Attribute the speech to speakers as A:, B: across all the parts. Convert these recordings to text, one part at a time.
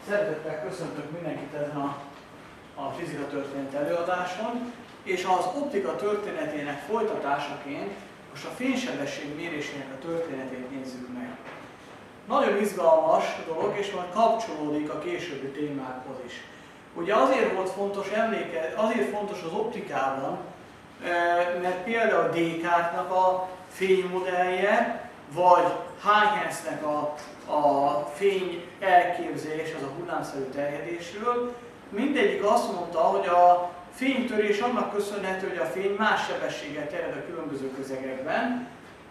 A: Szeretettel köszöntök mindenkit ezen a fizika történet előadáson, és az optika történetének folytatásaként most a fénysebesség mérésének a történetét nézzük meg. Nagyon izgalmas dolog, és majd kapcsolódik a későbbi témákhoz is. Ugye azért volt fontos azért fontos az optikában, mert például Descartes-nak a fénymodellje, vagy Huygens-nek a fény elképzelés, az a hullámszerű terjedésről, mindegyik azt mondta, hogy a fénytörés annak köszönhető, hogy a fény más sebességgel terjed a különböző közegekben.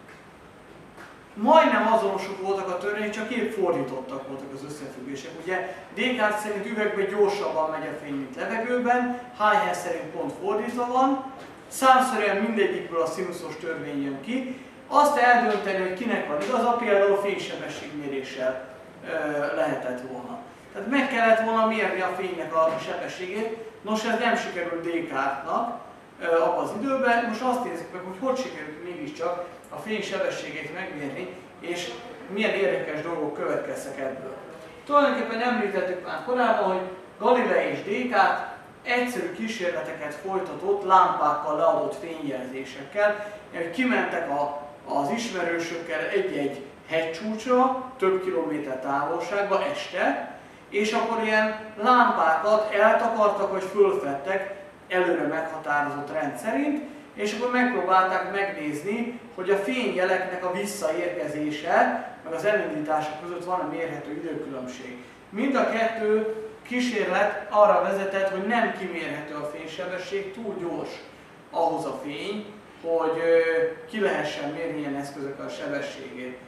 A: Majdnem azonosok voltak a törvények, csak épp fordítottak voltak az összefüggések. Ugye Descartes szerint üvegben gyorsabban megy a fény, mint levegőben, Huygens szerint pont fordítva van, számszerűen mindegyikből a szinuszos törvény jön ki. Azt eldönteni, hogy kinek van igaza, például fénysebességméréssel lehetett volna. Tehát meg kellett volna mérni a fénynek a sebességét. Nos, ez nem sikerült Descartes-nak abban az időben. Most azt nézzük meg, hogy sikerült mégiscsak a fény sebességét megmérni, és milyen érdekes dolgok következtek ebből. Tulajdonképpen említettük már korábban, hogy Galilei és Descartes egyszerű kísérleteket folytatott lámpákkal leadott fényjelzésekkel, hogy kimentek az ismerősökkel egy-egy hegycsúcsra, több kilométer távolságba este, és akkor ilyen lámpákat eltakartak, vagy fölfedtek előre meghatározott rend szerint, és akkor megpróbálták megnézni, hogy a fényjeleknek a visszaérkezése, meg az elindítása között van-e mérhető időkülönbség. Mind a kettő kísérlet arra vezetett, hogy nem kimérhető a fénysebesség, túl gyors ahhoz a fény, hogy ki lehessen mérni ilyen eszközökkel a sebességét.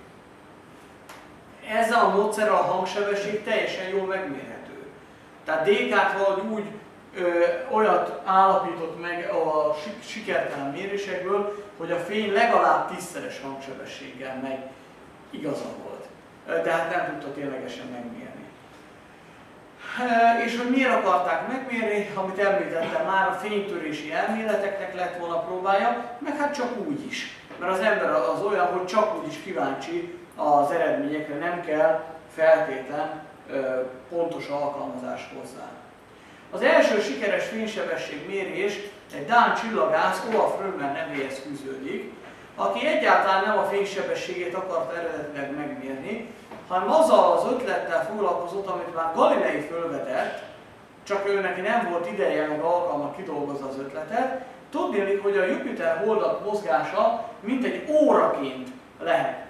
A: Ezzel a módszerrel a hangsebesség teljesen jól megmérhető. Tehát Descartes valahogy úgy olyat állapított meg a sikertelen mérésekből, hogy a fény legalább 10-szeres hangsebességgel megy. Igaza volt. De hát nem tudta ténylegesen megmérni. És hogy miért akarták megmérni, amit említettem már, a fénytörési elméleteknek lett volna próbája, meg hát csak úgy is. Mert az ember az olyan, hogy csak úgy is kíváncsi az eredményekre, nem kell feltétlen pontos alkalmazás hozzá. Az első sikeres fénysebességmérés egy dán csillagász, Olaf Römer nevéhez fűződik, aki egyáltalán nem a fénysebességét akarta eredetileg megmérni, hanem azzal az ötlettel foglalkozott, amit már Galilei fölvetett, csak ő neki nem volt ideje meg alkalma kidolgozni az ötletet. Tudnélik, hogy a Jupiter holdak mozgása mintegy óraként lehet,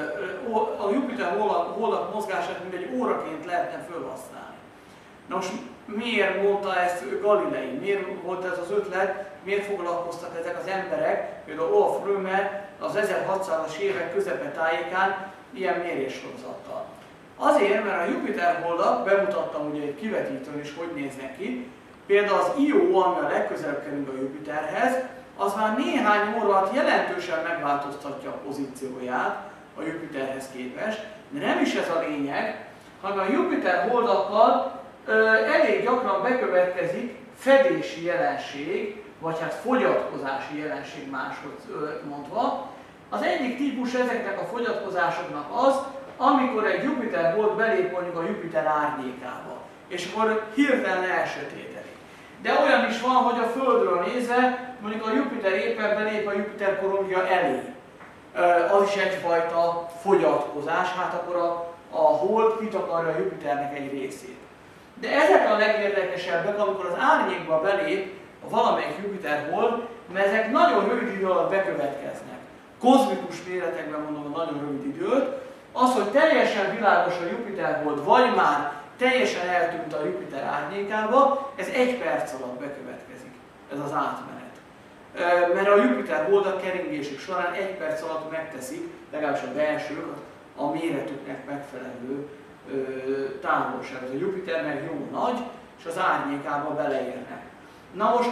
A: a Jupiter holdak mozgását mintegy óraként lehetne felhasználni. Nos, miért mondta ezt Galilei? Miért volt ez az ötlet? Miért foglalkoztak ezek az emberek? Például Olaf Römer az 1600-as évek közepe tájékán ilyen méréssorozattal. Azért, mert a Jupiter holdak, bemutattam ugye egy kivetítőn is, hogy néznek ki, például az Io, ami a legközelebb kerül a Jupiterhez, az már néhány óra alatt jelentősen megváltoztatja a pozícióját a Jupiterhez képest, de nem is ez a lényeg, hanem a Jupiter holdakkal elég gyakran bekövetkezik fedési jelenség, vagy hát fogyatkozási jelenség máshogy mondva. Az egyik típus ezeknek a fogyatkozásoknak az, amikor egy Jupiter hold belép mondjuk a Jupiter árnyékába, és akkor hirtelen elsötétedik. De olyan is van, hogy a Földről nézve, mondjuk a Jupiter éppen belép a Jupiter korongja elé. Az is egyfajta fogyatkozás, hát akkor a hold kitakarja a Jupiternek egy részét. De ezek a legérdekesebbek, amikor az árnyékba belép a valamelyik Jupiter hold, mert ezek nagyon rövid idő alatt bekövetkeznek. Kozmikus méretekben mondom a nagyon rövid időt, az, hogy teljesen világos a Jupiter hold, vagy már teljesen eltűnt a Jupiter árnyékába, ez 1 perc alatt bekövetkezik, ez az átmenet. Mert a Jupiter holdak keringésük során 1 perc alatt megteszik, legalábbis a belsők, a méretüknek megfelelő távolságot. A Jupiter meg jó nagy, és az árnyékába beleérnek. Na most,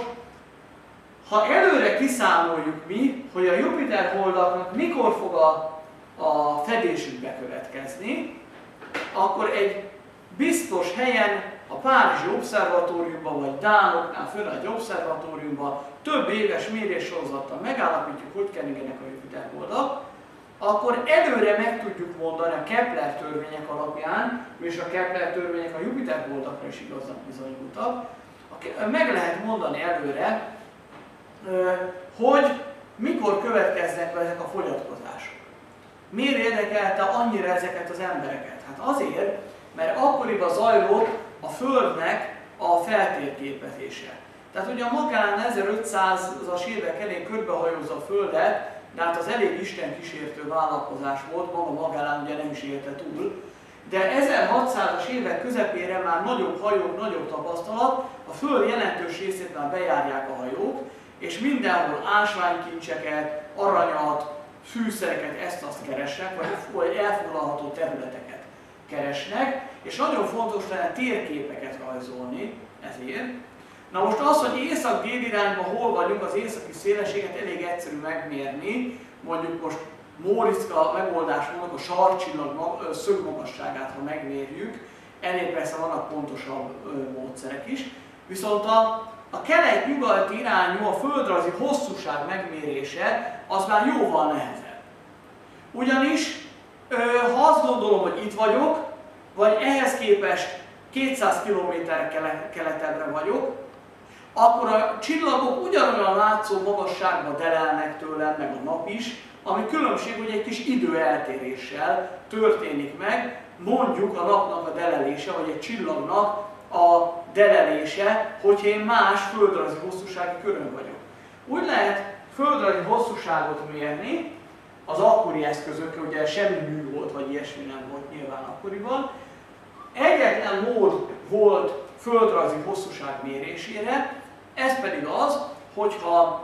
A: ha előre kiszámoljuk mi, hogy a Jupiter holdaknak mikor fog a fedésük bekövetkezni, akkor egy biztos helyen, a Párizsi Obszervatóriumban, vagy dánoknál, főleg egy obszervatóriumban több éves méréssorozattal megállapítjuk, hogy keringenek a Jupiter holdak, akkor előre meg tudjuk mondani a Kepler törvények alapján, és a Kepler törvények a Jupiter holdakra is igaznak bizonyultak, meg lehet mondani előre, hogy mikor következnek be ezek a fogyatkozások. Miért érdekelte annyira ezeket az embereket? Hát azért, mert akkoriban zajlott a Földnek a feltérképezése. Tehát ugye a Magellán 1500-as évek elején körbehajózza a Földet, de hát az elég Isten kísértő vállalkozás volt, maga Magellán ugye nem is élte túl, de 1600-as évek közepére már nagyobb hajók, nagyobb tapasztalat, a Föld jelentős részét már bejárják a hajók, és mindenhol ásványkincseket, aranyat, fűszereket, ezt-azt keresnek, vagy elfoglalható területeket keresnek, és nagyon fontos lenne térképeket rajzolni ezért. Na most az, hogy észak-dél irányban hol vagyunk, az északi szélességet elég egyszerű megmérni, mondjuk most Móriczka megoldásmódnak a sarkcsillag szögmagasságát, ha megmérjük, ennél persze vannak pontosabb módszerek is, viszont a kelet-nyugati irányú, a földrajzi hosszúság megmérése az már jóval nehezebb. Ugyanis, ha azt gondolom, hogy itt vagyok, vagy ehhez képest 200 km keletebbre vagyok, akkor a csillagok ugyanolyan látszó magasságba delelnek tőlem, meg a nap is, ami különbség, hogy egy kis időeltéréssel történik meg, mondjuk a napnak a delelése, vagy egy csillagnak a delelése, hogyha én más földrajzi hosszúsági körön vagyok. Úgy lehet földrajzi hosszúságot mérni, az akkori eszközökkel, ugye semmi mű volt, vagy ilyesmi nem volt nyilván akkoriban. Egyetlen mód volt földrajzi hosszúság mérésére, ez pedig az, hogyha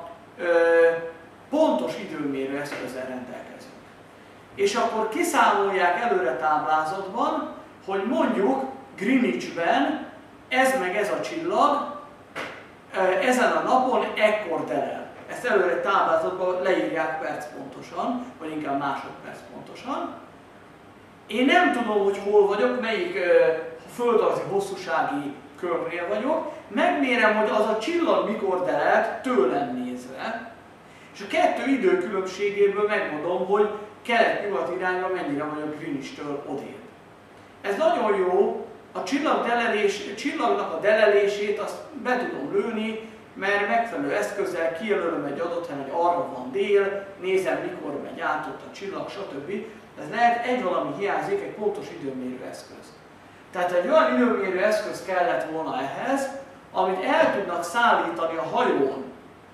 A: pontos időmérő eszközzel rendelkezünk. És akkor kiszámolják előre táblázatban, hogy mondjuk Greenwichben ez meg ez a csillag ezen a napon ekkor delel. Ezt előre táblázatban leírják percpontosan, vagy inkább másodperc pontosan. Én nem tudom, hogy hol vagyok, melyik földrajzi hosszúsági körnél vagyok, megmérem, hogy az a csillag mikor delelt tőlem nézve, és a kettő idő különbségéből megmondom, hogy kelet-nyugat irányban mennyire vagyok Greenwichtől odébb. Ez nagyon jó, a csillagnak a delelését azt be tudom lőni, mert megfelelő eszközzel kijelölöm egy adott helyen, hogy arra van dél, nézem mikor megy át ott a csillag, stb. Ez lehet, egy valami hiányzik, egy pontos időmérő eszköz. Tehát egy olyan időmérő eszköz kellett volna ehhez, amit el tudnak szállítani a hajón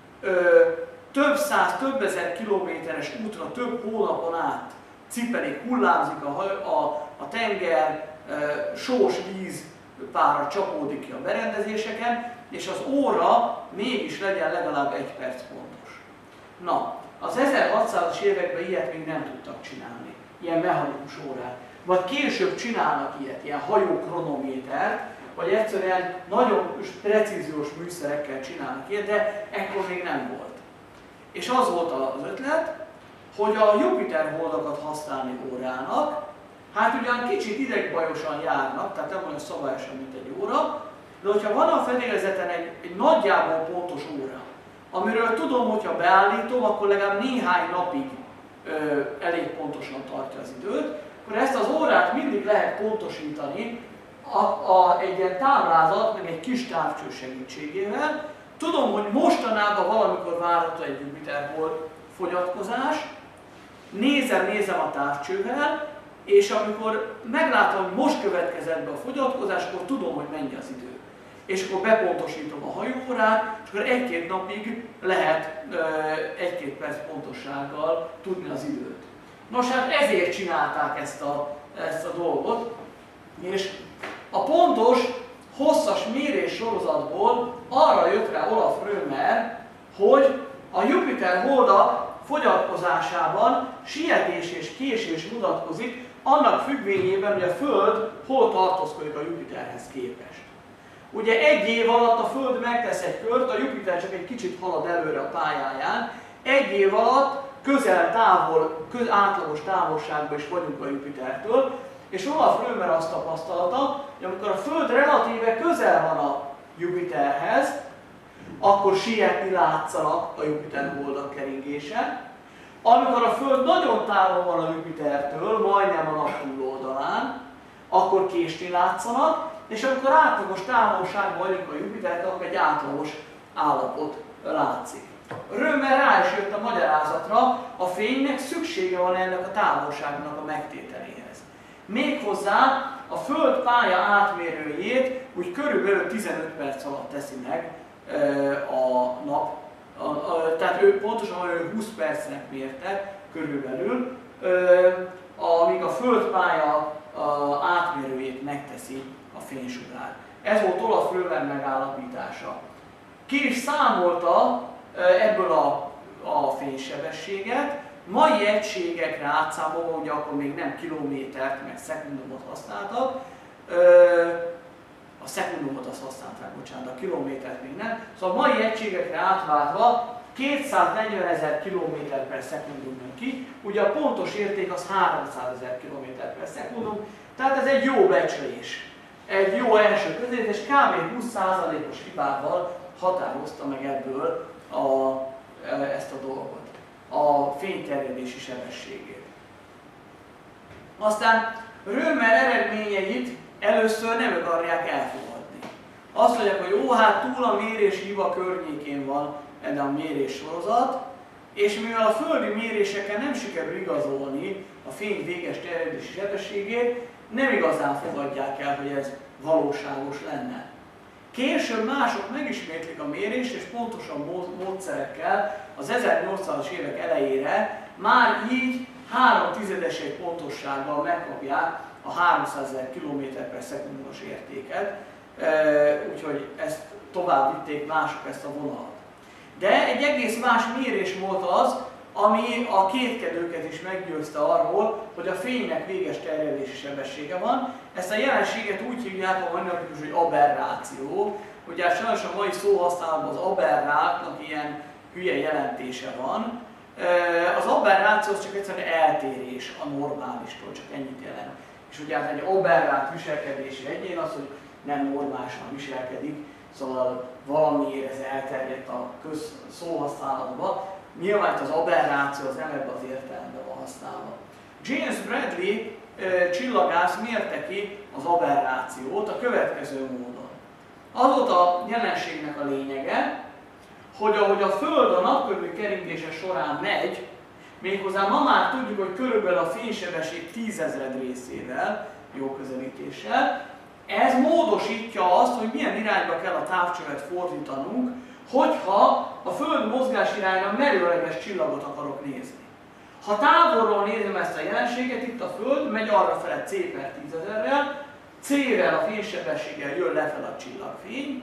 A: több száz, több ezer kilométeres útra, több hónapon át cipelik, hullámzik a tenger, sós vízpára csapódik ki a berendezéseken, és az óra mégis legyen legalább 1 perc pontos. Na, az 1600-as években ilyet még nem tudtak csinálni, ilyen mechanikus órát. Vagy később csinálnak ilyet, ilyen hajókronométert, vagy egyszerűen nagyon precíziós műszerekkel csinálnak ilyet, de ekkor még nem volt. És az volt az ötlet, hogy a Jupiter holdakat használni órának, hát ugyan kicsit idegbajosan járnak, tehát nem olyan szabályosan, mint egy óra, de hogyha van a fedélzeten egy nagyjából pontos óra, amiről tudom, hogyha beállítom, akkor legalább néhány napig elég pontosan tartja az időt, akkor ezt az órát mindig lehet pontosítani egy ilyen táblázat, meg egy kis távcső segítségével. Tudom, hogy mostanában valamikor várható egy Jupiter hold fogyatkozás, nézem a távcsővel, és amikor meglátom, hogy most következett be a fogyatkozás, akkor tudom, hogy mennyi az idő. És akkor bepontosítom a hajóórát, és akkor 1-2 napig lehet 1-2 perc pontossággal tudni az időt. Nos, hát ezért csinálták ezt a dolgot, és a pontos, hosszas mérés sorozatból arra jött rá Olaf Römer, hogy a Jupiter holdak fogyatkozásában sietés és késés mutatkozik, annak függvényében, hogy a Föld hol tartózkodik a Jupiterhez képest. Ugye 1 év alatt a Föld megtesz egy kört, a Jupiter csak egy kicsit halad előre a pályáján, 1 év alatt átlagos távolságban is vagyunk a Jupitertől, és Olaf Römer azt tapasztalta, hogy amikor a Föld relatíve közel van a Jupiterhez, akkor sietni látszanak a Jupiter holdak keringése. Amikor a Föld nagyon távol van a Jupitertől, majdnem a nap túloldalán, akkor késni látszanak, és amikor átlagos távolságban vagyunk a Jupitertől, akkor egy átlagos állapot látszik. Römmel rá is jött a magyarázatra, a fénynek szüksége van ennek a távolságnak a megtételéhez. Méghozzá a Föld pálya átmérőjét úgy körülbelül 15 perc alatt teszi meg a nap. Tehát ő pontosan olyan 20 percnek mérte körülbelül, amíg a Föld pálya átmérőjét megteszi a fénysugár. Ez volt Olaf Römer megállapítása. Ki is számolta ebből a fénysebességet, mai egységekre átszámolva, ugye akkor még nem kilométert, meg szekundumot használtak, a szekundumot azt használták, bocsánat, a kilométert még nem, szóval mai egységekre átváltva 240 000 km/szekundum jön ki, ugye a pontos érték az 300 000 km/szekundum, tehát ez egy jó becslés, egy jó első közét, és kb. 20%-os hibával határozta meg ebből ezt a dolgot, a fényterjedési sebességét. Aztán Römer eredményeit először nem akarják elfogadni. Azt mondják, hogy jó, hát túl a mérési hiba környékén van ez a mérés sorozat, és mivel a földi mérésekkel nem sikerül igazolni a fény véges terjedési sebességét, nem igazán fogadják el, hogy ez valóságos lenne. Később mások megismétlik a mérést, és pontosan módszerekkel az 1800-as évek elejére már így 3/10 pontossággal megkapják a 300 000 km/szekundumos értéket, úgyhogy ezt tovább vitték mások ezt a vonalat. De egy egész más mérésmód az, ami a kétkedőket is meggyőzte arról, hogy a fénynek véges terjedési sebessége van. Ezt a jelenséget úgy hívják a matematikus, hogy aberráció. Ugye sajnos a mai szóhasználatban az aberráltnak ilyen hülye jelentése van. Az aberráció az csak egyszerűen eltérés a normálistól, csak ennyit jelent. És ugye hát egy aberrált viselkedési egyén az, hogy nem normálisan viselkedik, szóval valamiért ez elterjedt a közszóhasználatba. Nyilván az aberráció az nem ebben az értelemben van használva. James Bradley csillagász mérte ki az aberrációt a következő módon. Az volt a jelenségnek a lényege, hogy ahogy a Föld a napkörüli keringése során megy, méghozzá ma már tudjuk, hogy körülbelül a fénysebesség 10.000 részével, jó közelítéssel, ez módosítja azt, hogy milyen irányba kell a távcsövet fordítanunk, hogyha a Föld mozgásirányra merőleges csillagot akarok nézni. Ha távolról nézem ezt a jelenséget, itt a Föld megy arrafele c/10.000-rel, c-vel a fénysebességgel jön lefel a csillagfény,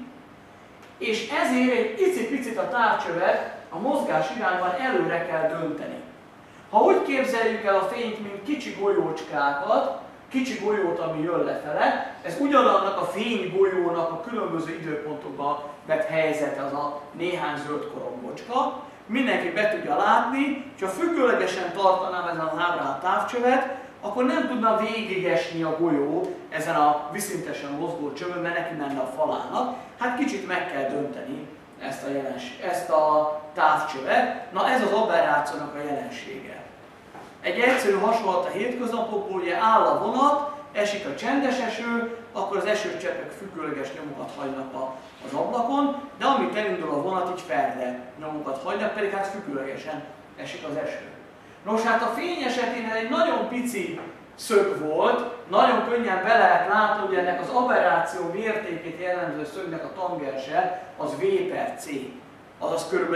A: és ezért egy icipicit a távcsövet a mozgás irányban előre kell dönteni. Ha úgy képzeljük el a fényt, mint kicsi golyócskákat, kicsi golyót, ami jön lefele, ez ugyanannak a fénygolyónak a különböző időpontokban vett helyzete, az a néhány zöld korombocska. Mindenki be tudja látni, ha függőlegesen tartanám ezen a ábrán a távcsövet, akkor nem tudna végigesni a golyó ezen a viszintesen mozgó csövön, mert neki menne a falának. Hát kicsit meg kell dönteni ezt a távcsövet. Na ez az aberrációnak a jelensége. Egy egyszerű hasonlat a hétköznapokból, ugye áll a vonat, esik a csendes eső, akkor az esőcseppek függőleges nyomokat hagynak az ablakon, de amint elindul a vonat, így ferde nyomokat hagynak, pedig hát függőlegesen esik az eső. Nos, hát a fény esetén ez egy nagyon pici szög volt, nagyon könnyen be lehet látni, hogy ennek az aberráció mértékét jellemző szögnek a tangense az V/C, azaz kb.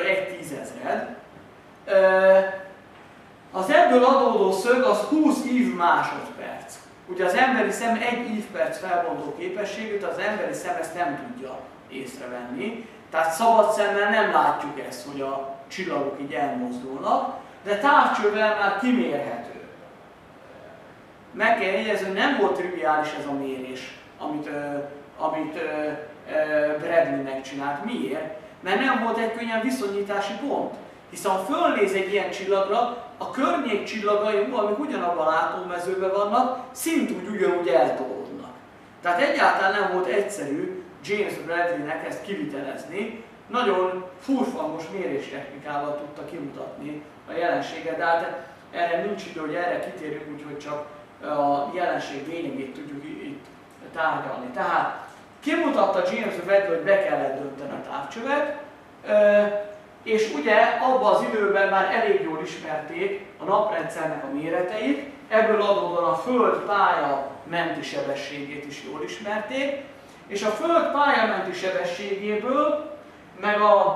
A: 1/10.000. Az ebből adódó szög az 20 ívmásodperc. Ugye az emberi szem 1 ívperc felbontó képességű, az emberi szem ezt nem tudja észrevenni. Tehát szabad szemmel nem látjuk ezt, hogy a csillagok így elmozdulnak, de távcsővel már kimérhető. Meg kell jegyezni, hogy nem volt triviális ez a mérés, amit Bradley megcsinált. Miért? Mert nem volt egy könnyen viszonyítási pont. Hiszen ha fölnéz egy ilyen csillagra, a környék csillagai, amik ugyanabban a látómezőben vannak, szintúgy ugyanúgy eltolódnak. Tehát egyáltalán nem volt egyszerű James Bradley-nek ezt kivitelezni, nagyon furfangos méréstechnikával tudta kimutatni a jelenséget, de hát erre nincs idő, hogy erre kitérjünk, úgyhogy csak a jelenség lényegét tudjuk itt tárgyalni. Tehát kimutatta James Webb, hogy be kellett dönteni a távcsövet, és ugye abban az időben már elég jól ismerték a naprendszernek a méreteit, ebből adódóan a Föld pálya menti sebességét is jól ismerték, és a Föld pálya menti sebességéből, meg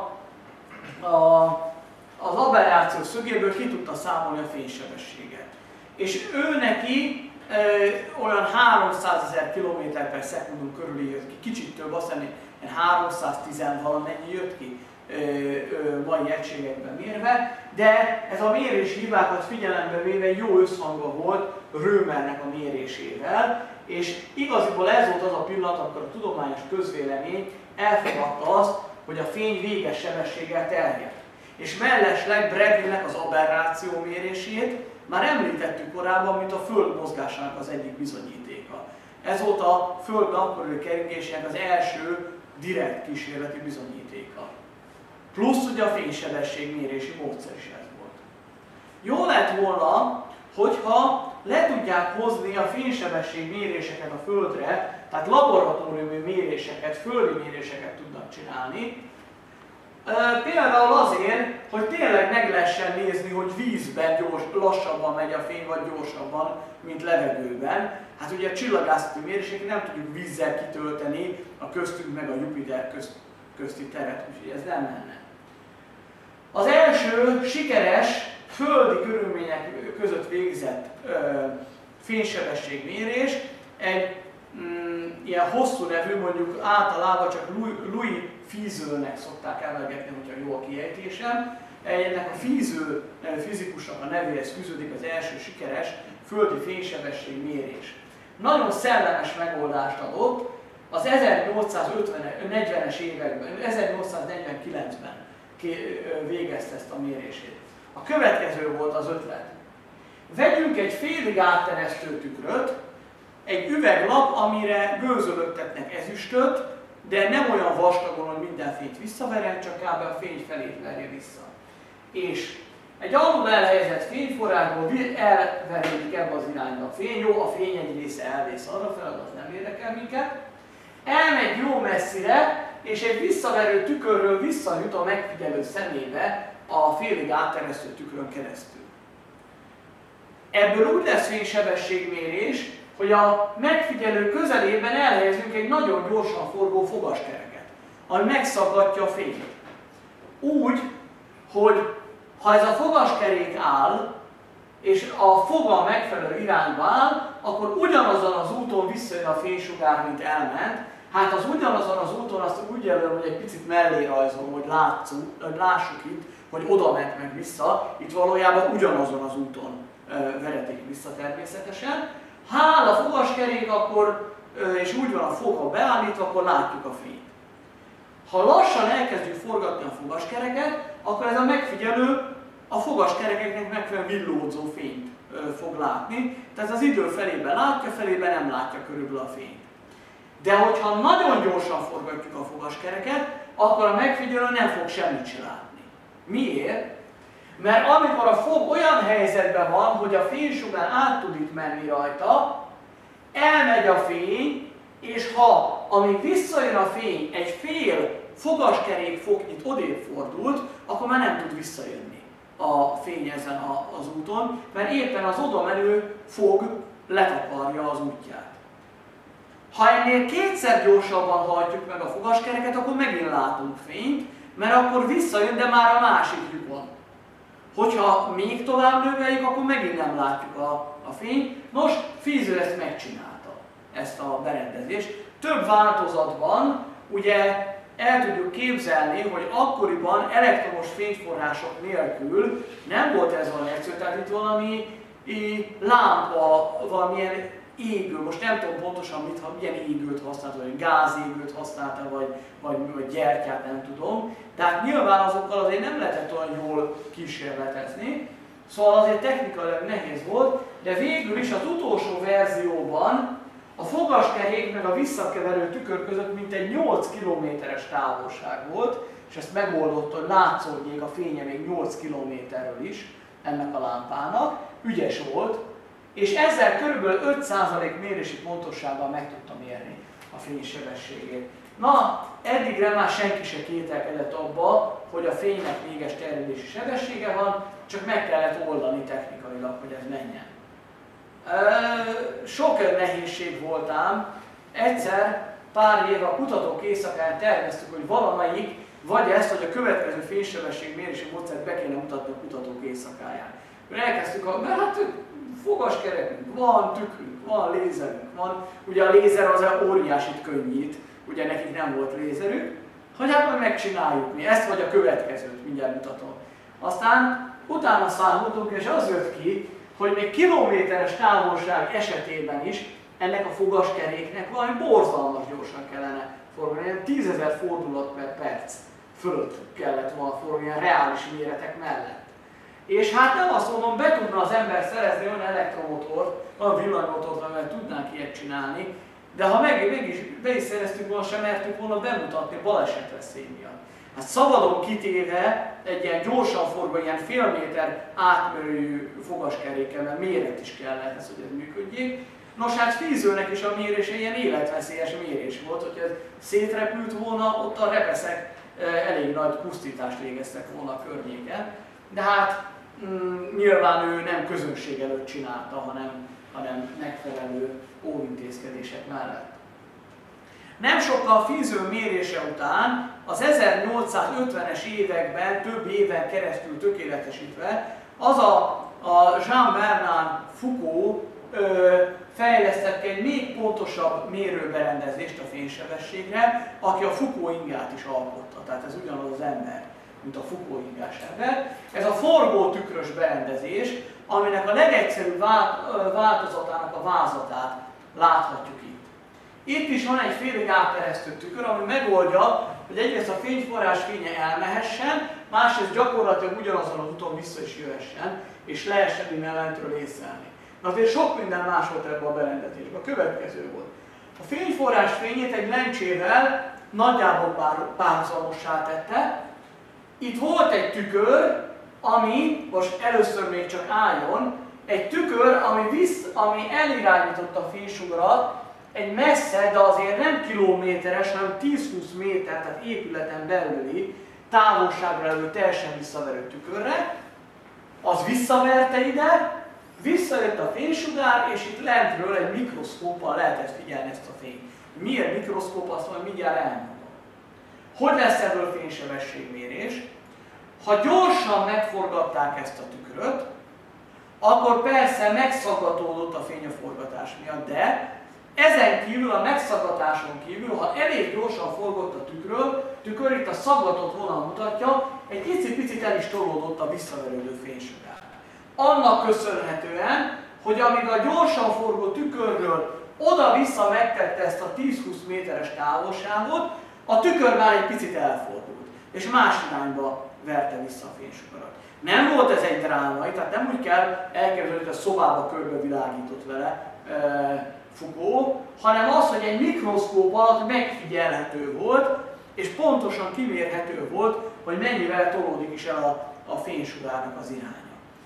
A: az aberráció szögéből ki tudta számolni a fénysebességet. És ő neki olyan 300 000 km/s körül jött ki, kicsit több, azt hiszem 310 valamennyi jött ki mai egységekben mérve, de ez a mérési hibákat figyelembe véve jó összhangban volt Römernek a mérésével, és igaziból ez volt az a pillanat, amikor a tudományos közvélemény elfogadta azt, hogy a fény véges sebességgel terjed. És mellesleg Bradley-nek az aberráció mérését már említettük korábban, mint a Föld mozgásának az egyik bizonyítéka. Ez volt a Föld napkörüli keringésének az első direkt kísérleti bizonyítéka. Plusz ugye a fénysebesség mérési módszer is ez volt. Jó lett volna, hogyha le tudják hozni a fénysebesség méréseket a Földre, tehát laboratóriumi méréseket, földi méréseket tudnak csinálni. Például azért, hogy tényleg meg lehessen nézni, hogy vízben lassabban megy a fény, vagy gyorsabban, mint levegőben. Hát ugye a csillagászati méréseket nem tudjuk vízzel kitölteni a köztünk meg a Jupiter közti teret, úgyhogy ez nem menne. Az első sikeres földi körülmények között végzett fénysebességmérés egy ilyen hosszú nevű, mondjuk általában csak Louis Fizeau-nek szokták emlegetni, hogyha jó a kiejtésem. Ennek a Fizeau fizikusnak a nevéhez fűződik az első sikeres földi fénysebességmérés. Nagyon szellemes megoldást adott, az 1840-es években, 1849-ben végezte ezt a mérését. A következő volt az ötlet. Vegyünk egy félig átteresztő tükröt, egy üveglap, amire gőzölöttetnek ezüstöt, de nem olyan vastagon, hogy minden fényt visszaverjen, csak kb. A fény felét verje vissza. És egy alul elhelyezett fényforrásból elverődik ebbe az irányba a fény, jó, a fény egy része elvész arrafele, az nem érdekel minket, elmegy jó messzire, és egy visszaverő tükörről visszajut a megfigyelő szemébe a félig átteresztő tükrön keresztül. Ebből úgy lesz fénysebességmérés, hogy a megfigyelő közelében elhelyezünk egy nagyon gyorsan forgó fogaskereket, ami megszaggatja a fényt. Úgy, hogy ha ez a fogaskerék áll, és a foga megfelelő irányba áll, akkor ugyanazon az úton visszajön a fénysugár, mint elment. Hát az ugyanazon az úton azt úgy jelölöm, hogy egy picit mellé rajzolom, hogy lássuk itt, hogy oda ment meg vissza. Itt valójában ugyanazon az úton veretik vissza természetesen. Ha áll a fogaskerék, akkor, és úgy van a foga beállítva, akkor látjuk a fényt. Ha lassan elkezdjük forgatni a fogaskereket, akkor ez a megfigyelő a fogaskerekeknek megfelelően villódzó fényt fog látni, tehát az idő felében látja, felében nem látja körülbelül a fényt. De hogyha nagyon gyorsan forgatjuk a fogaskereket, akkor a megfigyelő nem fog semmit se látni. Miért? Mert amikor a fog olyan helyzetben van, hogy a fénysugár át tud itt menni rajta, elmegy a fény, és ha amíg visszajön a fény egy fél fogaskerék fognyit odébb fordult, akkor már nem tud visszajönni a fény ezen az úton, mert éppen az oda menő fog letakarja az útját. Ha ennél kétszer gyorsabban hajtjuk meg a fogaskereket, akkor megint látunk fényt, mert akkor visszajön, de már a másik lyukon. Hogyha még tovább növeljük, akkor megint nem látjuk a fényt. Nos, Fizeau ezt megcsinálta, ezt a berendezést. Több változatban ugye el tudjuk képzelni, hogy akkoriban elektromos fényforrások nélkül nem volt ez olyan egyszerű, tehát itt valami lámpa, valamilyen égő, most nem tudom pontosan milyen égőt használta, vagy gázégőt használta, vagy gyertyát, nem tudom. Tehát nyilván azokkal azért nem lehetett olyan jól kísérletezni, szóval azért technikailag nehéz volt, de végül is az utolsó verzióban a fogaskerék meg a visszakeverő tükör között mintegy 8 kilométeres távolság volt, és ezt megoldott, hogy látszódjék a fénye még 8 kilométerről is ennek a lámpának, ügyes volt, és ezzel kb. 5% mérési pontossággal meg tudta mérni a fénysebességét. Na, eddigre már senki se kételkedett abba, hogy a fénynek véges terjedési sebessége van, csak meg kellett oldani technikailag, hogy ez menjen. Sok nehézség volt ám. Egyszer, pár éve a kutatók éjszakán terveztük, hogy valamelyik, vagy ezt, hogy a következő fénysebesség mérési módszert be kéne mutatni a kutatók éjszakáján. Elkezdtük, mert hát fogaskerekünk van, tükrünk van, lézerünk van. Ugye a lézer az óriásit könnyít, ugye nekik nem volt lézerük, hogy hát majd megcsináljuk mi, ezt vagy a következőt, mindjárt mutatom. Aztán utána számoltunk, és az jött ki, hogy még kilométeres távolság esetében is ennek a fogaskeréknek valami borzalmas gyorsan kellene forogni, ilyen 10 000 fordulat per perc fölött kellett volna forogni, ilyen reális méretek mellett. És hát nem azt mondom, be tudna az ember szerezni olyan elektromotort, olyan villanymotort, amivel tudnánk ilyet csinálni, de ha mégis be is szereztük volna, sem mertük volna bemutatni balesetveszély miatt. Hát szabadon kitéve egy ilyen gyorsan forgó, ilyen fél méter átmérőjű fogaskerékkel, mert méret is kell ehhez, hogy ez működjék. Nos, hát Fizeaunek is a mérése ilyen életveszélyes mérés volt, hogy ez szétrepült volna, ott a repeszek elég nagy pusztítást végeztek volna a környéken. De hát nyilván ő nem közönség előtt csinálta, hanem megfelelő óvintézkedések mellett. Nem sokkal Fizeau mérése után, az 1850-es években, több éven keresztül tökéletesítve, az a Jean-Bernard Foucault fejlesztett egy még pontosabb mérőberendezést a fénysebességre, aki a Foucault ingát is alkotta, tehát ez ugyanaz az ember, mint a Foucault ingás ember. Ez a forgótükrös berendezés, aminek a legegyszerűbb változatának a vázlatát láthatjuk itt. Itt is van egy félig áteresztő tükör, ami megoldja, hogy egyrészt a fényforrás fénye elmehessen, másrészt gyakorlatilag ugyanazon az úton vissza is jöhessen, és lehessen innen lentről észlelni. Azért sok minden más volt ebben a berendezésben. A következő volt. A fényforrás fényét egy lencsével nagyjából párhuzamossá tette. Itt volt egy tükör, ami, most először még csak álljon, egy tükör, ami elirányította a fénysugarat egy messze, de azért nem kilométeres, hanem 10-20 méter, tehát épületen belüli távolságra levő teljesen visszaverő tükörre. Az visszaverte ide, visszajött a fénysugár, és itt lentről egy mikroszkóppal lehetett figyelni ezt a fényt. Miért mikroszkóp, azt majd mindjárt elmondom. Hogy lesz ebből fénysebességmérés? Ha gyorsan megforgatták ezt a tükröt, akkor persze megszaggatódott a fény a forgatás miatt, de ezen kívül, a megszaggatáson kívül, ha elég gyorsan forgott a tükör itt a szaggatott vonal mutatja, egy picit el is tolódott a visszaverődő fénysugár. Annak köszönhetően, hogy amíg a gyorsan forgó tükörről oda-vissza megtette ezt a 10-20 méteres távolságot, a tükör már egy picit elfordult, és más irányba verte vissza a fénysugarat. Nem volt ez egy drámai, tehát nem úgy kell elképzelni, hogy a szobába körbevilágított vele Foucault, hanem az, hogy egy mikroszkóp alatt megfigyelhető volt, és pontosan kimérhető volt, hogy mennyivel tolódik is el a fénysugárnak az iránya.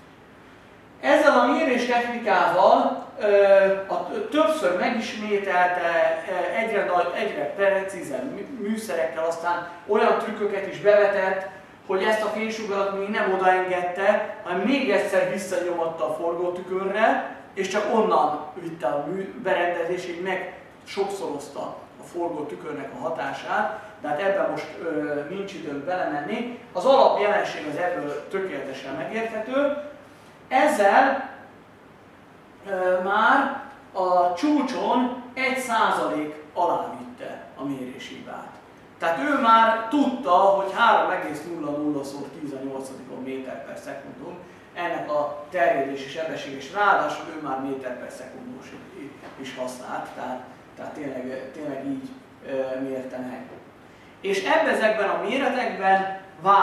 A: Ezzel a mérés technikával többször megismételte, egyre precízebb műszerekkel, aztán olyan trükköket is bevetett, hogy ezt a fénysugarat még nem odaengedte, hanem még egyszer visszanyomatta a forgótükörre, és csak onnan vitte a berendezés, így meg sokszorozta a forgótükörnek a hatását, de hát ebben most nincs időnk belemenni. Az alapjelenség az ebből tökéletesen megérthető. Ezzel már a csúcson 1% alá vitte a méréshibát. Tehát ő már tudta, hogy 3,00×10⁸ méter per szekundum ennek a terjedési sebesség, és ráadásul ő már méter per szekundumos is használt, tehát tényleg így mérte meg. És ezekben a méretekben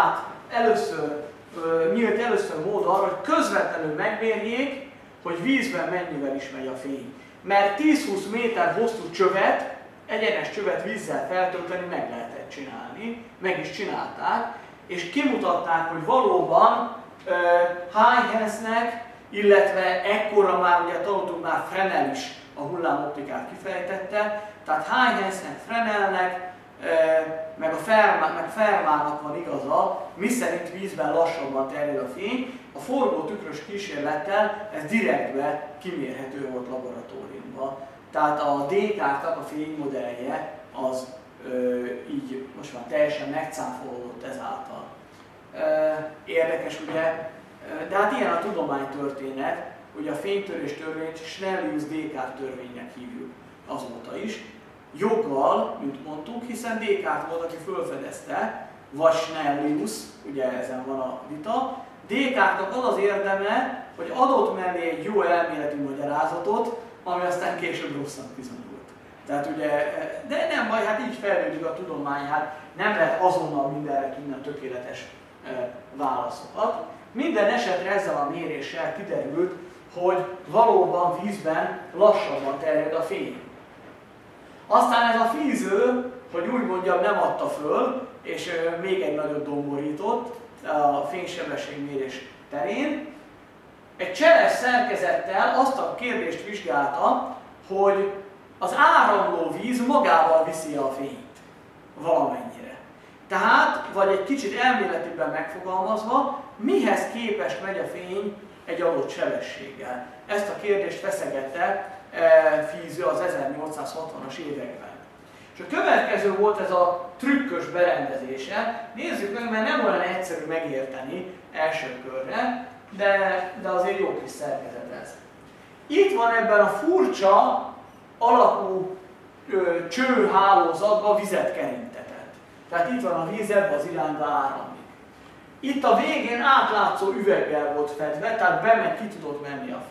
A: nyílt először mód arra, hogy közvetlenül megmérjék, hogy vízben mennyivel is megy a fény. Mert 10-20 méter hosszú csövet egyenes csövet vízzel feltölteni meg lehetett csinálni, meg is csinálták, és kimutatták, hogy valóban Huygens-nek, illetve ekkorra már ugye tanultunk, már Fresnel is a hullámoptikát kifejtette, tehát Huygens-nek, Fresnelnek, meg Fermatnak van igaza, miszerint vízben lassabban terjed a fény. A forgó tükrös kísérlettel ez direktbe kimérhető volt laboratóriumban. Tehát a Descartes-nak a fénymodellje az így most már teljesen megcáfolódott ezáltal. Érdekes ugye, de hát ilyen a tudománytörténet, hogy a fénytörés törvényt Snellius-Descartes törvénynek hívjuk azóta is. Joggal, mint mondtuk, hiszen Descartes volt, aki felfedezte, vagy Snellius, ugye ezen van a vita. Descartesnak az az érdeme, hogy adott mellé egy jó elméleti magyarázatot, ami aztán később rossznak bizonyult. Tehát ugye, de nem baj, hát így fejlődik a tudomány, hát nem lehet azonnal mindenre tudni tökéletes válaszokat. Minden esetre ezzel a méréssel kiderült, hogy valóban vízben lassabban terjed a fény. Aztán ez a fíző, hogy úgy mondjam, nem adta föl, és még egy nagyot domborított a fénysebességmérés terén. Egy cseles szerkezettel azt a kérdést vizsgálta, hogy az áramló víz magával viszi a fényt valamennyire. Tehát, vagy egy kicsit elméletiben megfogalmazva, mihez képest megy a fény egy adott sebességgel. Ezt a kérdést feszegette Fíző az 1860-as években. És a következő volt ez a trükkös berendezése. Nézzük meg, mert nem olyan egyszerű megérteni első körre, de azért jó kis szerkezet ez. Itt van ebben a furcsa alakú csőhálózatban vizet kerintetett. Tehát itt van a víz, ebbe az irányba áramlik. Itt a végén átlátszó üveggel volt fedve, tehát bemegy, ki tudott menni a fény.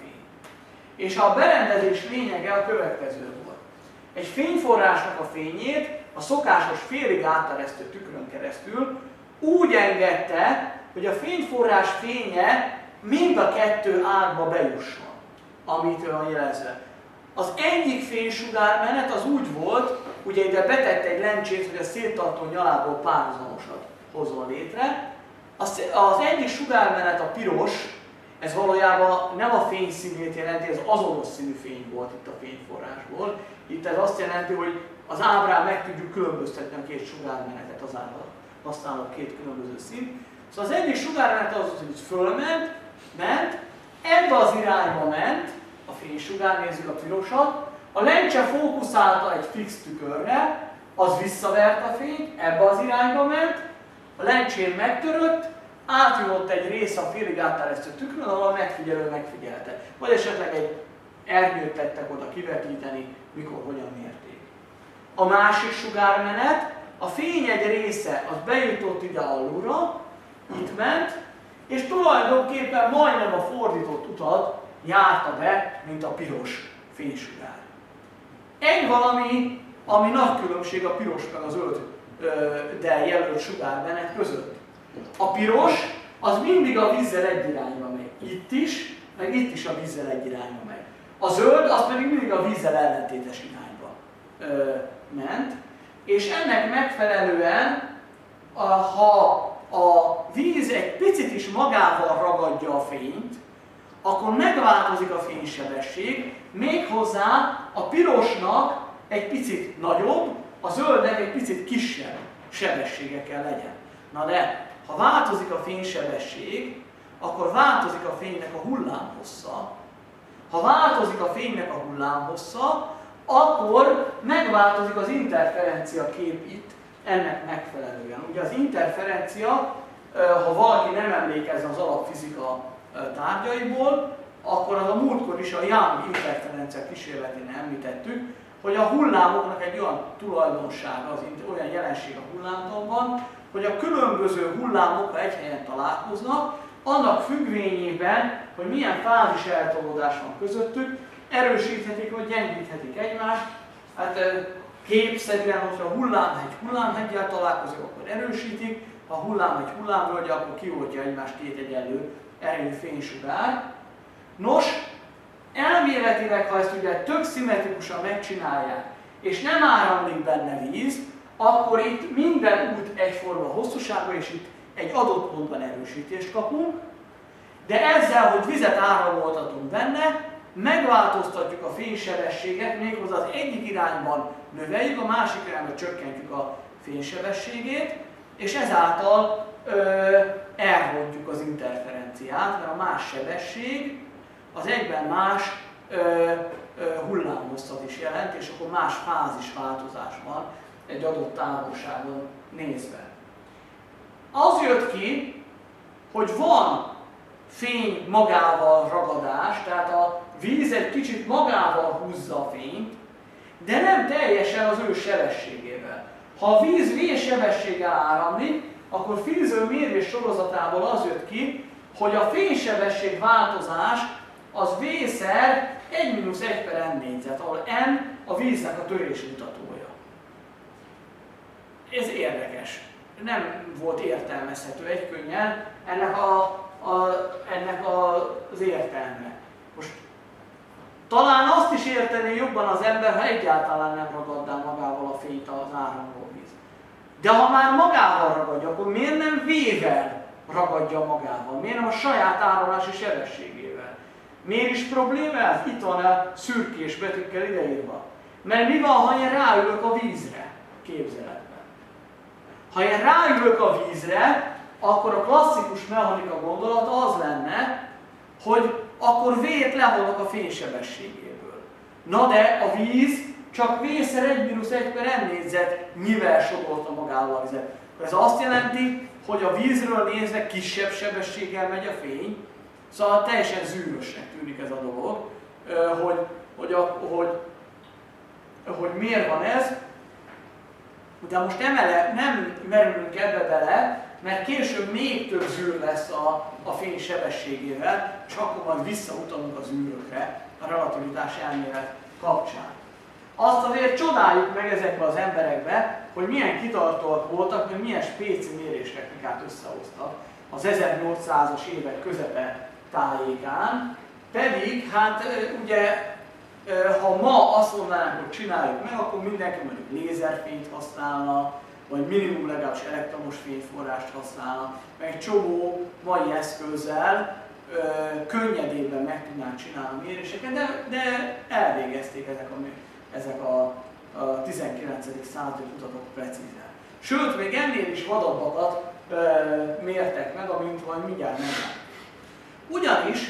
A: És a berendezés lényege a következő volt. Egy fényforrásnak a fényét a szokásos félig átteresztő tükrön keresztül úgy engedte, hogy a fényforrás fénye mind a kettő ágba bejusson, amit van jelezve. Az egyik fénysugármenet az úgy volt, ugye ide betett egy lencsét, hogy a széttartó nyalából párhuzamosat hozzon létre. Az egyik sugármenet, a piros, ez valójában nem a fény színét jelenti, ez azonos színű fény volt itt a fényforrásból. Itt ez azt jelenti, hogy az ábrán meg tudjuk különböztetni a két sugármenetet, azáltal használok két különböző színt. Szóval az egyik sugármenet az, hogy fölment, ment, ebbe az irányba ment a fénysugár, nézzük a pirosat, a lencse fókuszálta egy fix tükörre, az visszavert a fényt, ebbe az irányba ment, a lencsén megtörött, átjutott egy rész a félig átteresztő tükrön, ahol a megfigyelő megfigyelte. Vagy esetleg egy ernyőt tettek oda kivetíteni, mikor, hogyan mérték. A másik sugármenet, a fény egy része, az bejutott ide alulra, itt ment, és tulajdonképpen majdnem a fordított utat járta be, mint a piros fénysugár. Egy valami, ami nagy különbség a piros meg a zölddel jelölt sugármenet között. A piros az mindig a vízzel egy irányba megy. Itt is, meg itt is a vízzel egy irányba megy. A zöld az pedig mindig a vízzel ellentétes irányba ment. És ennek megfelelően, ha a víz egy picit is magával ragadja a fényt, akkor megváltozik a fénysebesség, méghozzá a pirosnak egy picit nagyobb, a zöldnek egy picit kisebb sebessége kell legyen. Na de, ha változik a fénysebesség, akkor változik a fénynek a hullámhossza. Ha változik a fénynek a hullámhossza, akkor megváltozik az interferencia kép itt ennek megfelelően. Ugye az interferencia, ha valaki nem emlékezne az alapfizika tárgyaiból, akkor az a múltkor is a Young interferencia kísérletén említettük, hogy a hullámoknak egy olyan tulajdonsága, olyan jelenség a hullámtanban, hogy a különböző hullámok, ha egy helyen találkoznak, annak függvényében, hogy milyen fázis eltolódás van közöttük, erősíthetik vagy gyengíthetik egymást. Hát képszerűen, hogyha a hullámhegy hullámheggyel találkozik, akkor erősítik, ha a hullámhegy hullámvölgy, akkor kioltja egymást két egyenlő erejű fénysugár. Nos, elméletileg, ha ezt ugye tök szimmetrikusan megcsinálják, és nem áramlik benne víz, akkor itt minden út egyforma hosszúsága, és itt egy adott pontban erősítést kapunk, de ezzel, hogy vizet áramoltatunk benne, megváltoztatjuk a fénysebességet, méghozzá az egyik irányban növeljük, a másik irányban csökkentjük a fénysebességét, és ezáltal elrontjuk az interferenciát, mert a más sebesség az egyben más hullámhosszat is jelent, és akkor más fázisváltozás van egy adott távolságon nézve. Az jött ki, hogy van fény magával ragadás, tehát a víz egy kicsit magával húzza a fényt, de nem teljesen az ő sebességével. Ha a víz V-sebességgel áramlik, akkor Fizeau mérés sorozatából az jött ki, hogy a fénysebesség változás az V-szer 1-1/n négyzet, ahol n a víznek a törésmutatója. Ez érdekes. Nem volt értelmezhető egykönnyen ennek az értelme. Most talán azt is értené jobban az ember, ha egyáltalán nem ragadná magával a fényt az áramló víz. De ha már magával ragadja, akkor miért nem V-vel ragadja magával? Miért nem a saját áramlási sebességével? Miért is probléma ez? Itt van a szürkés betűkkel ideírva. Mert mi van, ha én ráülök a vízre? Képzeletben. Ha én ráülök a vízre, akkor a klasszikus mechanika gondolata az lenne, hogy akkor V-t levonok a fénysebességéből. Na de a víz csak V-szer 1-1/n négyzetnyivel sodorta magával a vizet. Ez azt jelenti, hogy a vízről nézve kisebb sebességgel megy a fény, szóval teljesen zűrösnek tűnik ez a dolog, hogy miért van ez. De most nem merülünk ebbe bele, mert később még több zűr lesz a fény sebességével, és akkor majd visszautalunk az űrökre a relativitás elmélet kapcsán. Azt azért csodáljuk meg ezekbe az emberekbe, hogy milyen kitartóak voltak, hogy milyen spéci méréstechnikát összehoztak az 1800-as évek közepe tájékán, pedig hát ugye ha ma azt mondanánk, hogy csináljuk meg, akkor mindenki mondjuk lézerfényt használna, vagy minimum legalábbis elektromos fényforrást használna, meg egy csomó mai eszközzel könnyedében meg tudnánk csinálni a méréseket, de elvégezték ezek a 19. századi kutatók precízen. Sőt, még ennél is vadabbakat mértek meg, amint majd mindjárt meglátjuk. Ugyanis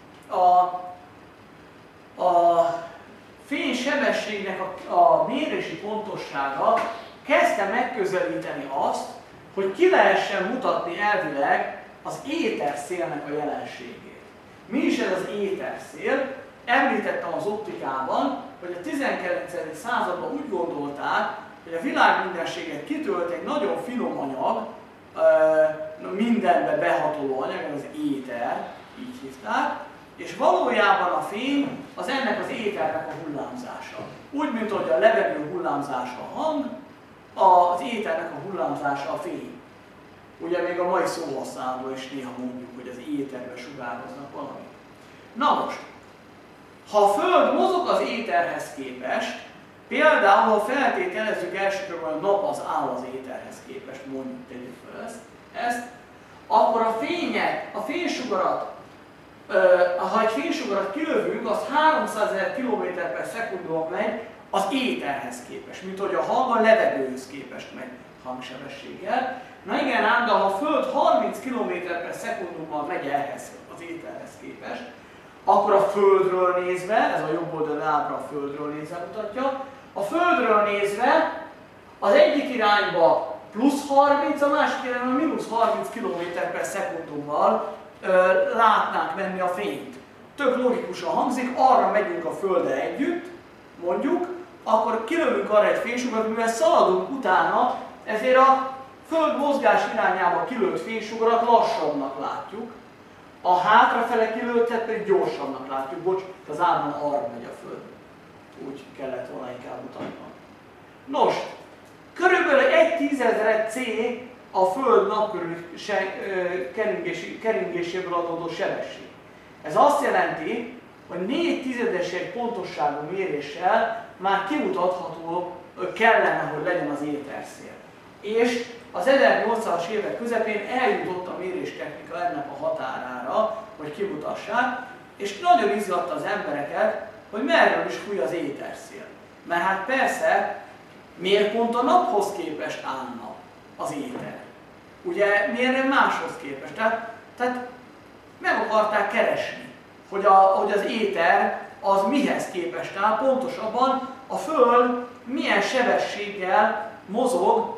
A: a fénysebességnek a mérési pontossága kezdte megközelíteni azt, hogy ki lehessen mutatni elvileg az éterszélnek a jelenségét. Mi is ez az éterszél? Említettem az optikában, hogy a 19. században úgy gondolták, hogy a világ mindenséget kitölt egy nagyon finom anyag, mindenbe behatoló anyag, az éter, így hívták, és valójában a fény az ennek az éternek a hullámzása. Úgy, mint hogy a levegő hullámzása a hang, az éternek a hullámzása a fény. Ugye még a mai szóhasználatban is néha mondjuk, hogy az éterbe sugároznak valamit. Na most, ha a Föld mozog az éterhez képest, például ha feltételezzük elsősorban, hogy a nap az áll az éterhez képest, mondjuk tegyük fel ezt, akkor a fénysugarat, ha egy fénysugarat kilövünk, az 300 000 km/s megy az éterhez képest, mint hogy a hang a levegőhöz képest megy hangsebességgel. Na igen, ám, de ha a Föld 30 km/s megy ehhez az éterhez képest, akkor a Földről nézve, ez a jobb oldali ábra a Földről nézve mutatja, a Földről nézve az egyik irányba plusz 30, a másik irányba mínusz 30 km/s látnánk menni a fényt. Tök logikusan hangzik, arra megyünk a Földdel együtt, mondjuk, akkor kilövünk arra egy fénysugarat, mivel szaladunk utána, ezért a Föld mozgás irányába kilőtt fénysugarat lassabbnak látjuk, a hátrafele kilőttet pedig gyorsabbnak látjuk. Bocs, az ábron arra megy a Föld. Úgy kellett volna inkább mutatnom. Nos, körülbelül 1/10,000 C a Föld napkörüli keringéséből adódó sebesség. Ez azt jelenti, hogy 4/10 pontosságú méréssel már kimutatható kellene, hogy legyen az éterszél. És az 1800-as évek közepén eljutott a méréstechnika ennek a határára, hogy kimutassák, és nagyon izgatta az embereket, hogy merről is fúj az éterszél. Mert hát persze, miért pont a naphoz képest állna az éter? Ugye miért nem máshoz képest? Tehát meg akarták keresni, hogy az éter az mihez képest áll, pontosabban a Föld milyen sebességgel mozog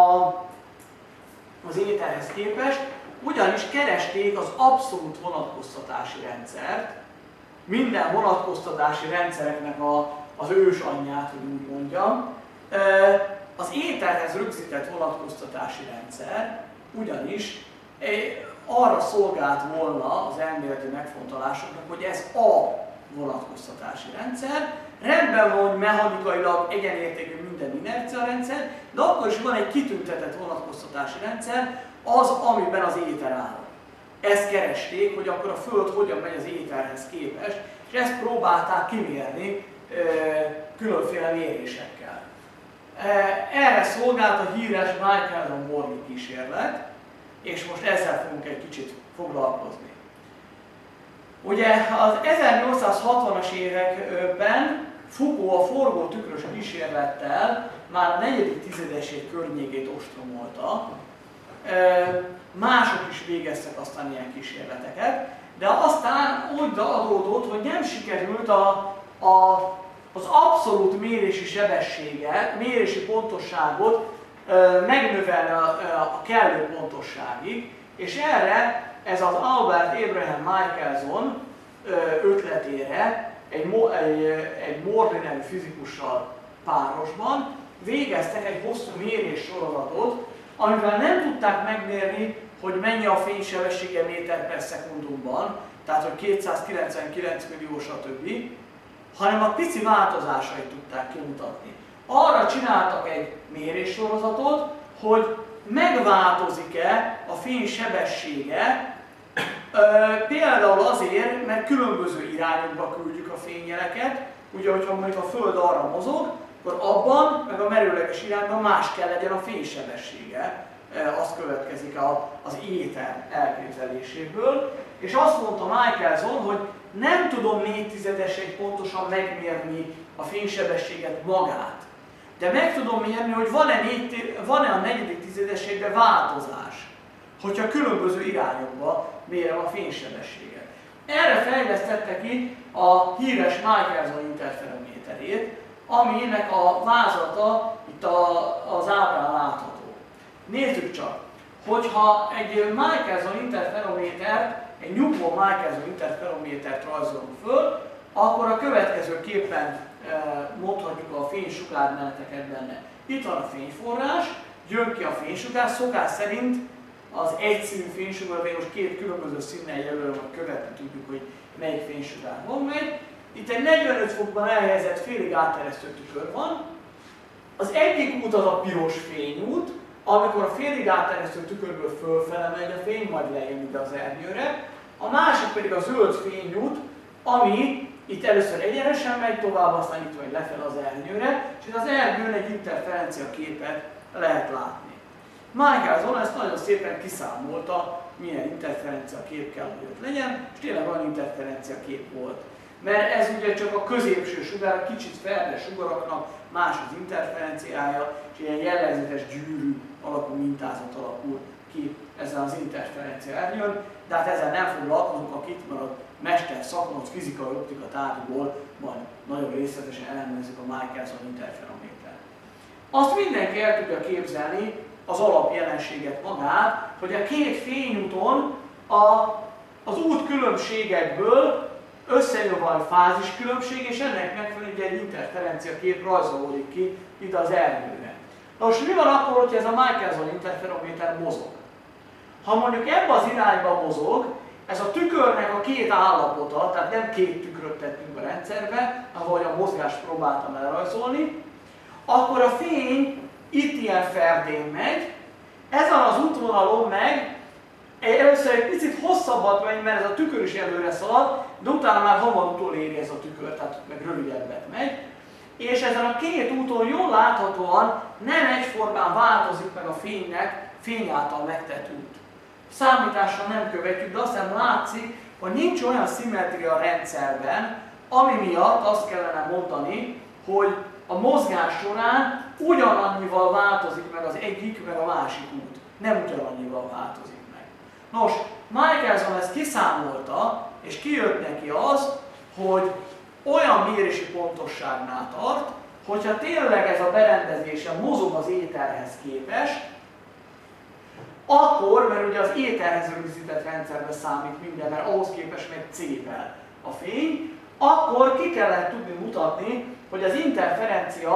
A: az éterhez képest, ugyanis keresték az abszolút vonatkoztatási rendszert, minden vonatkoztatási rendszereknek az ősanyját, hogy úgy mondjam. Az éterhez rögzített vonatkoztatási rendszer ugyanis arra szolgált volna az elméleti megfontolásoknak, hogy ez a vonatkoztatási rendszer. Rendben van, hogy mechanikailag egyenértékű minden inercia rendszer, de akkor is van egy kitüntetett vonatkoztatási rendszer, az, amiben az éter áll. Ezt keresték, hogy akkor a Föld hogyan megy az éterhez képest, és ezt próbálták kimérni különféle mérésekkel. Erre szolgált a híres Michelson-Morley kísérlet, és most ezzel fogunk egy kicsit foglalkozni. Ugye az 1860-as években Foucault a forgótükrös kísérlettel már a 4. tizedesség környékét ostromolta. Mások is végeztek aztán ilyen kísérleteket, de aztán úgy adódott, hogy nem sikerült az abszolút mérési sebességet, mérési pontosságot megnövelni a kellő pontosságig, és erre ez az Albert Abraham Michelson ötletére egy Morley nevű fizikussal párosban végeztek egy hosszú mérés sorozatot, amivel nem tudták megmérni, hogy mennyi a fénysebessége méter per szekundumban, tehát hogy 299 millió stb., hanem a pici változásait tudták kimutatni. Arra csináltak egy méréssorozatot, hogy megváltozik-e a fény sebessége, például azért, mert különböző irányokba küldjük a fényjeleket, ugye, hogyha mondjuk a Föld arra mozog, akkor abban, meg a merőleges irányban más kell legyen a fénysebessége, az következik az éter elképzeléséből, és azt mondta Michelson, hogy nem tudom 4/10 pontosan megmérni a fénysebességet magát, de meg tudom mérni, hogy van-e a 4. tizedességben változás, hogyha különböző irányokba mérem a fénysebességet. Erre fejlesztette ki a híres Michelson interferométerét, aminek a vázlata itt az ábrán látható. Nézzük csak, hogyha egy Michelson interferométert, egy Newport-Michelson interferométert rajzolunk föl, akkor a következőképpen mondhatjuk a fénysugármeneteket benne. Itt van a fényforrás, jön ki a fénysugár, szokás szerint az egyszínű fénysugár, vagy most két különböző színnel jelölve, hogy követni tudjuk, hogy melyik fénysugár van megy. Itt egy 45 fokban elhelyezett félig átteresztő tükör van. Az egyik út az a piros fényút, amikor a félig átteresztő tükörből fölfele megy a fény, majd lejön ide az ernyőre. A másik pedig a zöld fényút, ami itt először egyenesen megy tovább, aztán itt vagy lefelé az ernyőre, és itt az ernyőn egy interferencia képet lehet látni. Michelson ezt nagyon szépen kiszámolta, milyen interferencia kép kell, hogy ott legyen, és tényleg olyan interferencia kép volt. Mert ez ugye csak a középső sugár, kicsit ferde sugaraknak más az interferenciája, és ilyen jellegzetes gyűrű alakú mintázat alakul ki ezzel az interferencia ernyőn, de hát ezzel nem foglalkozunk, akik már a mester szakmaz fizikai optika tárgyból majd nagyon részletesen elemezzük a Michelson interferométert. Azt mindenki el tudja képzelni, az alapjelenséget magát, hogy a két fényúton az útkülönbségekből összejön valami fáziskülönbség, és ennek megfelelően egy interferencia kép rajzolódik ki ide az ernyőre. Na most mi van akkor, hogyha ez a Michelson interferométer mozog? Ha mondjuk ebbe az irányba mozog, ez a tükörnek a két állapota, tehát nem két tükröt tettünk a rendszerbe, ahogy a mozgást próbáltam elrajzolni, akkor a fény itt ilyen ferdén megy, ezen az útvonalon meg először egy picit hosszabbat megy, mert ez a tükör is előre szalad, de utána már hamar utoléri ez a tükör, tehát meg rövidebbet megy, és ezen a két úton jól láthatóan nem egyformán változik meg a fénynek fény által megtett út. Számítással nem követjük, de aztán látszik, hogy nincs olyan szimmetria a rendszerben, ami miatt azt kellene mondani, hogy a mozgás során ugyanannyival változik meg az egyik, meg a másik út. Nem ugyanannyival változik meg. Nos, Michelson ezt kiszámolta, és kijött neki az, hogy olyan mérési pontosságnál tart, hogyha tényleg ez a berendezése mozog az éterhez képest, akkor, mert ugye az éterhez rögzített rendszerben számít minden, mert ahhoz képest meg cépel a fény, akkor ki kellett tudni mutatni, hogy az interferencia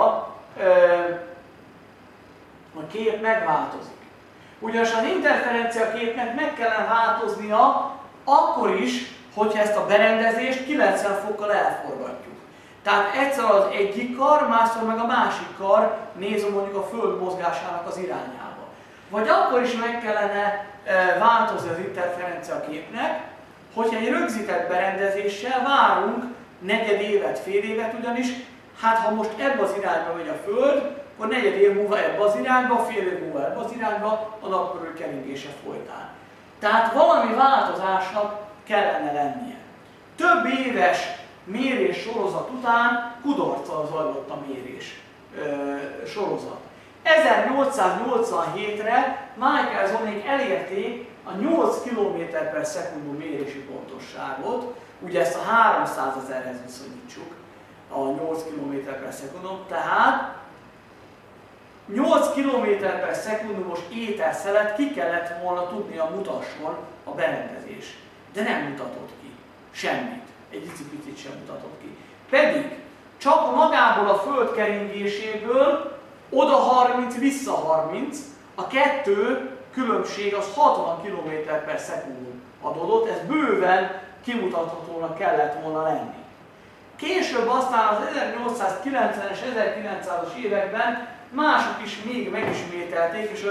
A: a kép megváltozik. Ugyanis az interferencia képnek meg kellene változnia akkor is, hogyha ezt a berendezést 90 fokkal elforgatjuk. Tehát egyszer az egyik kar, másszor meg a másik kar nézve mondjuk a Föld mozgásának az irányába. Vagy akkor is meg kellene változni az interferencia képnek, hogyha egy rögzített berendezéssel várunk negyed évet, fél évet, ugyanis hát ha most ebbe az irányba megy a Föld, akkor negyed év múlva ebbe az irányba, fél év múlva ebbe az irányba, a nap körül keringése folytán. Tehát valami változásnak kellene lennie. Több éves mérés sorozat után kudarccal zajlott a mérés sorozat. 1887-re Michelsonék elérték a 8 km/s mérési pontosságot, ugye ezt a 300 000-hez viszonyítsuk, a 8 km/s, tehát 8 km/s-os éterszelet ki kellett volna tudnia mutasson a berendezés, de nem mutatott ki semmit, egy icipicit sem mutatott ki. Pedig csak magából a Föld keringéséből oda 30, vissza 30, a kettő különbség az 60 km/s adódott, ez bőven kimutathatónak kellett volna lenni. Később aztán az 1890-es, 1900-as években mások is még megismételték, és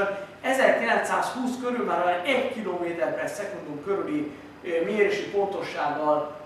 A: 1920 körül már olyan 1 km/s körüli mérési pontossággal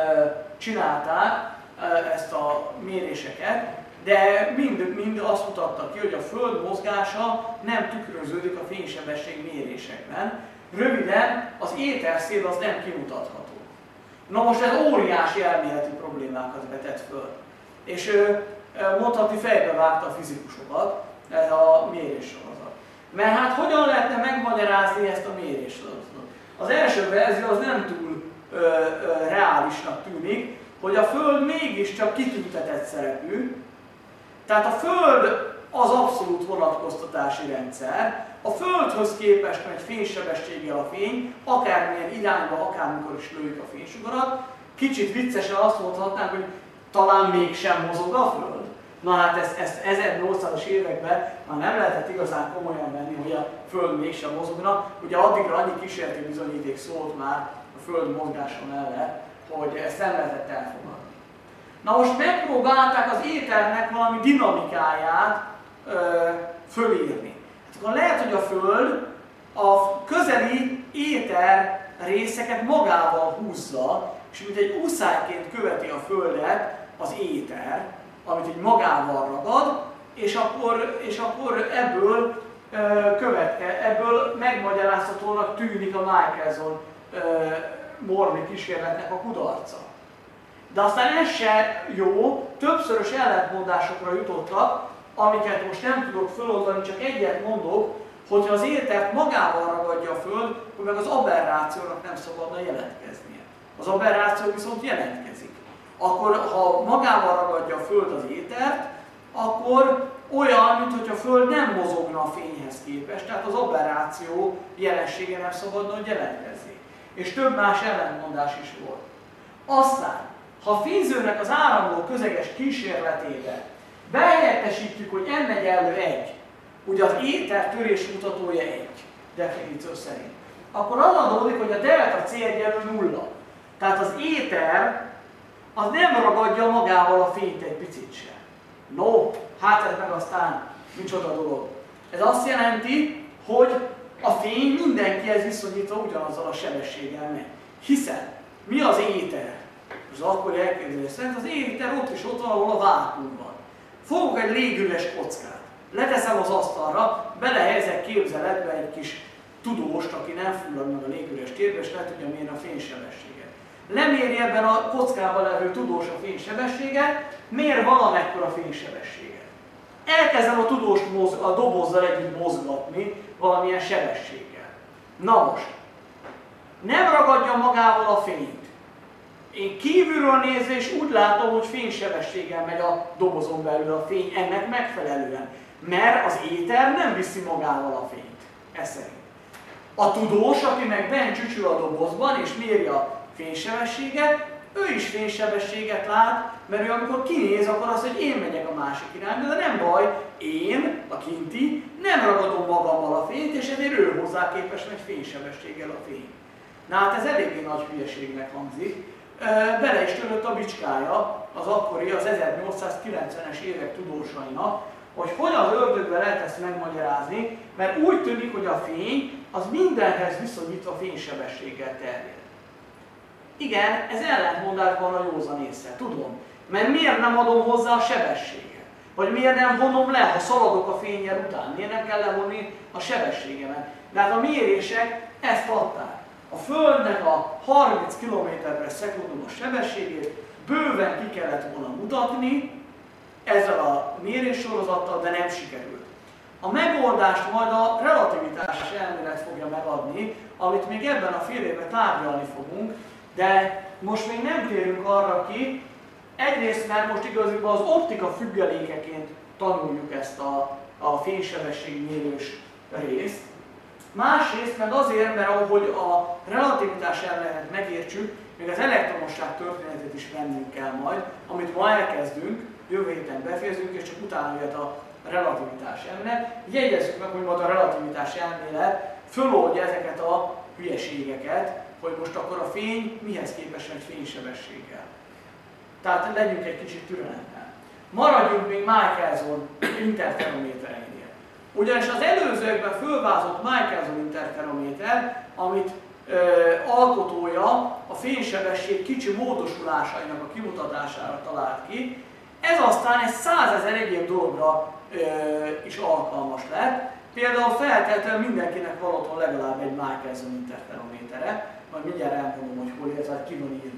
A: csinálták ezt a méréseket, de mind azt mutatta ki, hogy a Föld mozgása nem tükröződik a fénysebesség mérésekben. Röviden, az éterszél az nem kimutatható. Na most ez óriási elméleti problémákat vetett föl. És mondhatni fejbe vágta a fizikusokat ez a méréssorozat. Mert hát hogyan lehetne megmagyarázni ezt a méréssorozatot? Az első verzió az nem túl reálisnak tűnik, hogy a Föld mégiscsak kitüntetett szerepű. Tehát a Föld az abszolút vonatkoztatási rendszer, a Földhöz képest megy fénysebességgel a fény, akármilyen irányba, akármikor is lőjük a fénysugarat. Kicsit viccesen azt mondhatnánk, hogy talán mégsem mozog a Föld. Na hát ezt 1800-as években már nem lehetett igazán komolyan venni, hogy a Föld mégsem mozogna. Ugye addigra annyi kísérleti bizonyíték szólt már a Föld mozgása mellett, hogy ezt nem lehetett elfogadni. Na most megpróbálták az éternek valami dinamikáját fölírni. Hát akkor lehet, hogy a Föld a közeli éter részeket magával húzza, és mint egy úszályként követi a Földet az éter, amit így magával ragad, és akkor ebből megmagyarázhatónak tűnik a Michelson-Morley kísérletnek a kudarca. De aztán ez se jó, többszörös ellentmondásokra jutottak, amiket most nem tudok föloldani, csak egyet mondok, hogyha az étert magával ragadja a Föld, akkor meg az aberrációnak nem szabadna jelentkeznie. Az aberráció viszont jelentkezik. Akkor, ha magával ragadja a Föld az étert, akkor olyan, mintha a Föld nem mozogna a fényhez képest, tehát az aberráció jelensége nem szabadna, hogy jelentkezzék. És több más ellentmondás is volt. Aztán, ha a fényzőnek az áramló közeges kísérletébe behelyettesítjük, hogy n=1, ugye az éter törés mutatója 1, definíció szerint, akkor az adódik, hogy a delta C egyenlő 0. Tehát az éter az nem ragadja magával a fényt egy picit sem. No, hát ez meg aztán micsoda dolog. Ez azt jelenti, hogy a fény mindenkihez viszonyítva ugyanazzal a sebességgel megy. Hiszen mi az éter? Az akkori elképzelés szerint az éter ott is ott van, ahol a vákuum van. Fogok egy légüres kockát, leteszem az asztalra, belehelyezek képzeletbe egy kis tudóst, aki nem fullad meg a légüres térbe, és le tudja mérni a fénysebességet. Leméri ebben a kockában levő tudós a fénysebességet, mér valamekkora fénysebességet. Elkezdem a tudóst a dobozzal együtt mozgatni valamilyen sebességgel. Na most, nem ragadja magával a fényt. Én kívülről nézve és úgy látom, hogy fénysebességgel megy a dobozon belül a fény ennek megfelelően. Mert az éter nem viszi magával a fényt. Ez szerint. A tudós, aki meg bent csücsül a dobozban és méri a fénysebességet, ő is fénysebességet lát, mert ő amikor kinéz, akkor az, hogy én megyek a másik irányba, de nem baj, én, a kinti, nem ragadom magammal a fényt, és ezért ő hozzá képes megy fénysebességgel a fény. Na hát ez eléggé nagy hülyeségnek hangzik. Bele is törött a bicskája az akkori, az 1890-es évek tudósainak, hogy az ördögbe lehet ezt megmagyarázni, mert úgy tűnik, hogy a fény az mindenhez viszonyítva fénysebességgel terjed. Igen, ez ellentmondásban a józan ésszel, tudom. Mert miért nem adom hozzá a sebességet? Vagy miért nem vonom le, ha szaladok a fénnyel után? Miért nem kell levonni a sebességemet? De hát a mérések ezt adták. A Földnek a 30 km/s sebességét bőven ki kellett volna mutatni ezzel a méréssorozattal, de nem sikerült. A megoldást majd a relativitásos elmélet fogja megadni, amit még ebben a fél évben tárgyalni fogunk, de most még nem térünk arra ki, egyrészt mert most igazából az optika függelékeként tanuljuk ezt a fénysebességmérős részt, másrészt meg azért, mert ahogy a relativitás elméletet megértsük, még az elektromosság történetét is vennünk kell majd, amit ma elkezdünk, jövő héten befejezünk, és csak utána jött a relativitás elmélet. Jegyezzük meg, hogy majd a relativitás elmélet föloldja ezeket a hülyeségeket, hogy most akkor a fény mihez képest egy fénysebességgel. Tehát legyünk egy kicsit türelemmel. Maradjunk még Michelson interferométereinél. Ugyanis az előzőekben fölvázott Michelson interferométer, amit alkotója a fénysebesség kicsi módosulásainak a kimutatására talált ki, ez aztán egy 100 000 egyéb dologra is alkalmas lett. Például feltétlenül mindenkinek van otthon legalább egy Michelson interferométere, majd mindjárt elmondom, hogy hol ér, tehát ki van írva,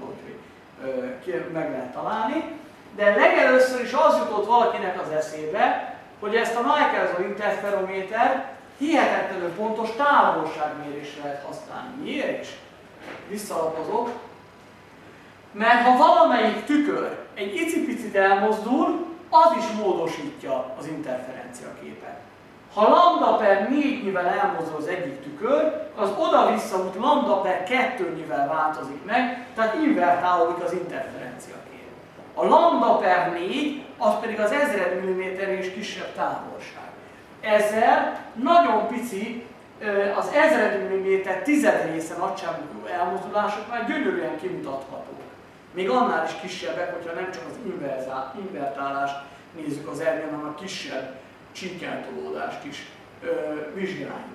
A: hogy meg lehet találni. De legelőször is az jutott valakinek az eszébe, hogy ezt a Michelson interferométer hihetetlenül pontos távolságmérésre lehet használni. Miért is? Visszalapozok. Mert ha valamelyik tükör egy icipicit elmozdul, az is módosítja az interferencia képet. Ha lambda per 4-nyivel elmozdul az egyik tükör, az oda-vissza út lambda per 2-nyivel változik meg, tehát invertálódik az interferencia kép. A lambda per 4 az pedig az 1000 mm és kisebb távolság. Ezzel nagyon pici, az 1000 mm tized része nagyságú elmozdulások már gyönyörűen kimutathatók. Még annál is kisebbek, hogyha nem csak az invertálást nézzük az ernyőn, hanem a kisebb csíkkeltolódást is vizsgáljuk.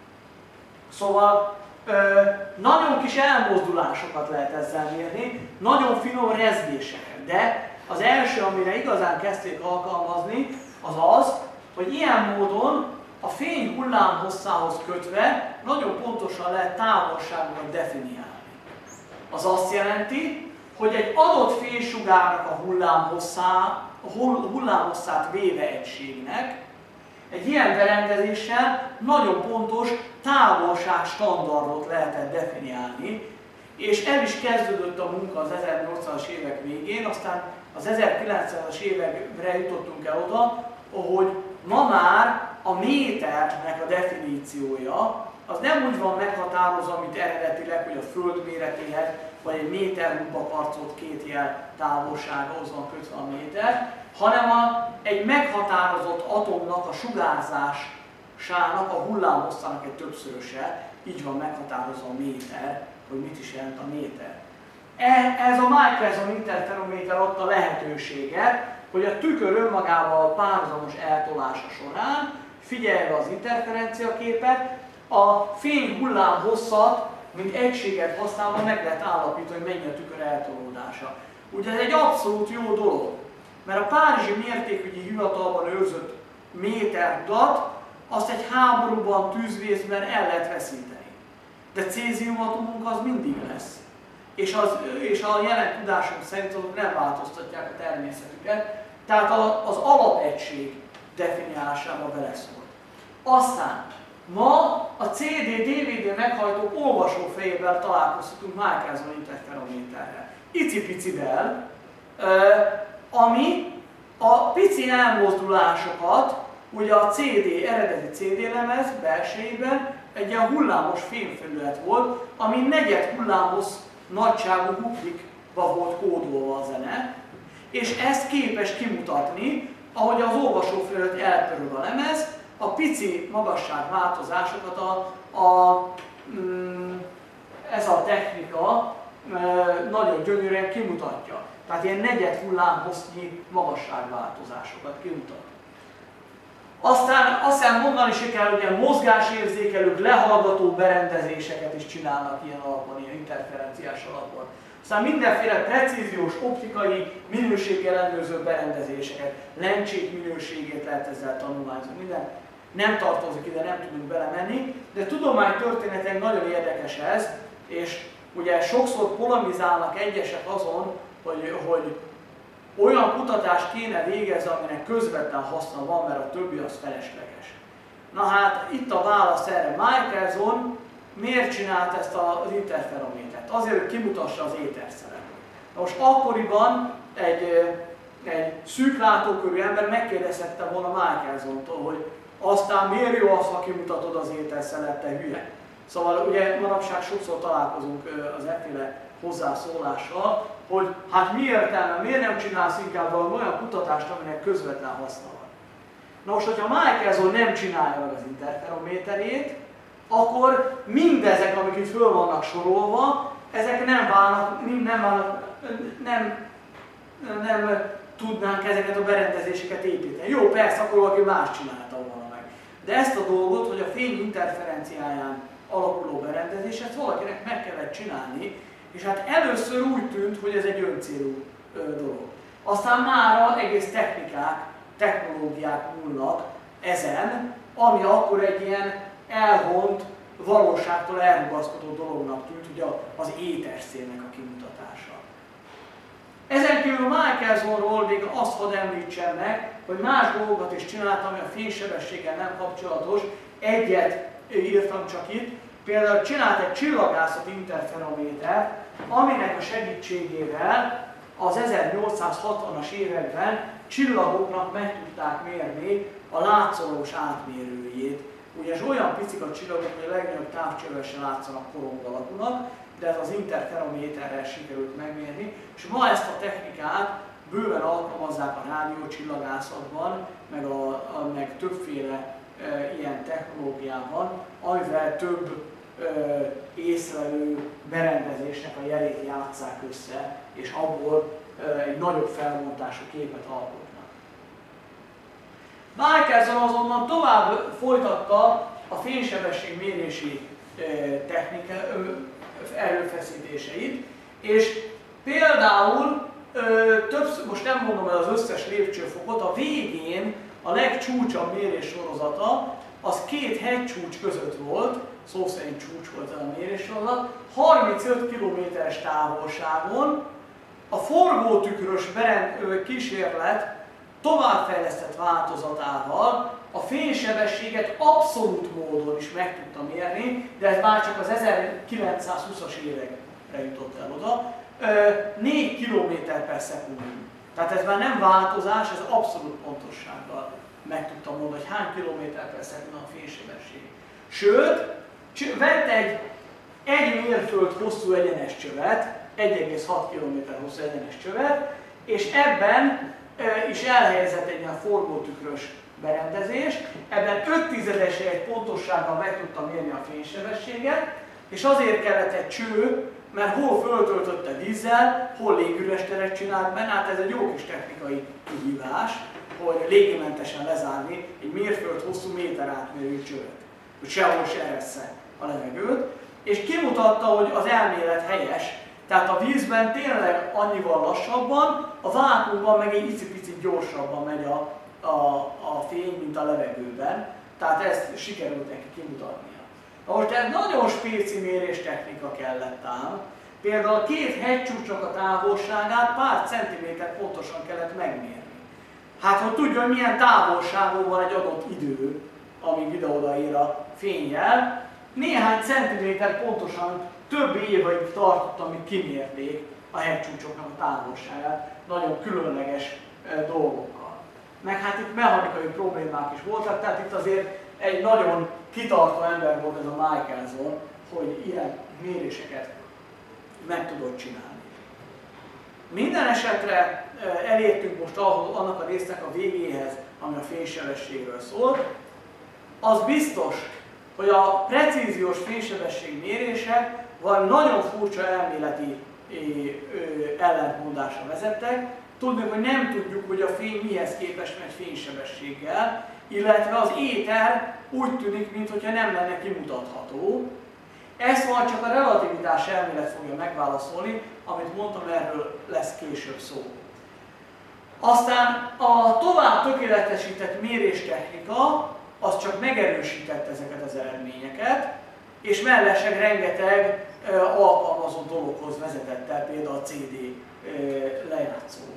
A: Szóval nagyon kis elmozdulásokat lehet ezzel mérni, nagyon finom rezgéseket, de az első, amire igazán kezdték alkalmazni, az az, hogy ilyen módon a fény hullámhosszához kötve nagyon pontosan lehet távolságokat definiálni. Az azt jelenti, hogy egy adott fénysugárnak a hullámhosszát véve egységnek egy ilyen berendezéssel nagyon pontos távolságstandardot lehetett definiálni, és el is kezdődött a munka az 1800-as évek végén, aztán az 1900-as évekre jutottunk el oda, hogy ma már a méternek a definíciója az nem úgy van meghatározva, mint eredetileg, hogy a Föld méretéhez, vagy egy méterrúbba karcolt két jel távolsághoz van kötve a méter, hanem egy meghatározott atomnak a sugárzásának, a hullámhosszának egy többszöröse, így van meghatározva a méter, hogy mit is jelent a méter. Ez a Michelson interferométer adta lehetőséget, hogy a tükör önmagával párhuzamos eltolása során, figyelve az interferenciaképet, a fény hullámhosszat, mint egységet használva meg lehet állapítani, hogy mennyi a tükör eltolódása. Ugye ez egy abszolút jó dolog. Mert a Párizsi Mértékügyi Hivatalban őrzött méterutat, azt egy háborúban, tűzvészben el lehet veszíteni. De céziumatomunk az mindig lesz. És a jelen tudásunk szerint azok nem változtatják a természetüket, tehát az alapegység definiálásába beleszólt. Aztán ma a CD-DVD meghajtók olvasófejével találkozhatunk Michelson interferométerrel. Icipicivel, ami a pici elmozdulásokat, ugye a eredeti CD lemez belsejében egy ilyen hullámos fémfelület volt, ami negyed hullámos nagyságú huplikba volt kódolva a zene, és ezt képes kimutatni, ahogy az olvasófelület elpörög a lemez, a pici magasságváltozásokat ez a technika nagyon gyönyörűen kimutatja. Tehát ilyen negyed hullámhossznyi magasságváltozásokat kimutat. Aztán azt hiszem mondani se kell, hogy ilyen mozgásérzékelők, lehallgató berendezéseket is csinálnak ilyen alapon, ilyen interferenciás alapon. Aztán mindenféle precíziós, optikai, minőségellenőrző berendezéseket, lencsék minőségét lehet ezzel tanulmányozni. Minden nem tartozik ide, nem tudunk belemenni, de tudománytörténetileg nagyon érdekes ez, és ugye sokszor polemizálnak egyesek azon, hogy olyan kutatást kéne végezni, aminek közvetlen haszna van, mert a többi az felesleges. Na hát itt a válasz erre. Michelson miért csinált ezt az interferométert? Azért, hogy kimutassa az éterszelet. Most akkoriban egy szűk látókörű ember megkérdezhette volna Michelsonktól, hogy aztán miért jó az, ha kimutatod az éterszelet, te hülye. Szóval ugye manapság sokszor találkozunk az efféle hozzászólással, hogy hát mi értelme, miért nem csinálsz inkább valami olyan kutatást, aminek közvetlen haszna van. Na most, hogyha Michelson nem csinálja meg az interferométerét, akkor mindezek, amik itt föl vannak sorolva, ezek nem tudnánk ezeket a berendezéseket építeni. Jó, persze, akkor valaki más csinálta volna meg. De ezt a dolgot, hogy a fény interferenciáján alapuló berendezés, ezt valakinek meg kellett csinálni, és hát először úgy tűnt, hogy ez egy öncélú dolog. Aztán mára egész technológiák múlnak ezen, ami akkor egy ilyen elvont, valóságtól elrugaszkodó dolognak tűnt, ugye az éterszélnek a kimutatása. Ezen kívül Michelsonról még azt hadd említsem meg, hogy más dolgokat is csináltam, ami a fénysebességgel nem kapcsolatos. Egyet írtam csak itt, például csinált egy csillagászati interferométert, aminek a segítségével az 1860-as években csillagoknak meg tudták mérni a látszólagos átmérőjét. Ugye ez olyan picik a csillagok, hogy a legnagyobb távcsővel se látszanak korong alakúnak, de ez az interferométerrel sikerült megmérni, és ma ezt a technikát bőven alkalmazzák a rádiócsillagászatban, meg többféle ilyen technológiában, amivel több észlelő berendezésnek a jelét játsszák össze, és abból egy nagyobb felbontású képet alkotnak. Michelson azonban tovább folytatta a fénysebességmérési technika erőfeszítéseit, és például most nem mondom el az összes lépcsőfokot, a végén a legcsúcsabb mérés sorozata az két hegycsúcs között volt, szó szerint csúcs volt ez a méréssorozat, 35 km-es távolságon a forgótükrös kísérlet továbbfejlesztett változatával a fénysebességet abszolút módon is meg tudta mérni, de ez már csak az 1920-as évekre jutott el oda, 4 km/s. Tehát ez már nem változás, ez abszolút pontossággal meg tudta mondani, hogy hány km/s a fénysebesség. Sőt, vett egy mérföld hosszú egyenes csövet, 1,6 km hosszú egyenes csövet, és ebben is elhelyezett egy ilyen forgótükrös berendezés, ebben 0,5 pontossággal meg tudta mérni a fénysebességet, és azért kellett egy cső, mert hol föltöltötte vízzel, hol légüres teret csinált benne, hát ez egy jó kis technikai kihívás, hogy légimentesen lezárni egy mérföld hosszú méter átmérő csövet, hogy sehol se eressze a levegőt, és kimutatta, hogy az elmélet helyes, Tehát a vízben tényleg annyival lassabban, a vákuumban meg egy icipici gyorsabban megy a fény, mint a levegőben. Tehát ezt sikerült neki kimutatnia. Most ez nagyon spéci méréstechnika kellett ám. Például a két hegycsúcsnak a távolságát pár centiméter pontosan kellett megmérni. Hát, hogy tudja, hogy milyen távolságon van egy adott idő, amíg ide odaér a fénnyel. Néhány centiméter pontosan több évig tartott, amíg kimérték a hegycsúcsoknak a távolságát, nagyon különleges dolgokkal. Meg hát itt mechanikai problémák is voltak, tehát itt azért egy nagyon kitartó ember volt ez a Michelson, hogy ilyen méréseket meg tudott csinálni. Minden esetre elértünk most annak a résznek a végéhez, ami a fénysebességről szól. Az biztos, hogy a precíziós fénysebesség mérések valami nagyon furcsa elméleti ellentmondásra vezettek. Tudni, hogy nem tudjuk, hogy a fény mihez képest megy fénysebességgel, illetve az éter úgy tűnik, mintha nem lenne kimutatható. Ezt majd csak a relativitás elmélet fogja megválaszolni, amit mondtam, erről lesz később szó. Aztán a tovább tökéletesített méréstechnika az csak megerősítette ezeket az eredményeket, és mellesleg rengeteg alkalmazott dologhoz vezetett el, például a CD lejátszóhoz.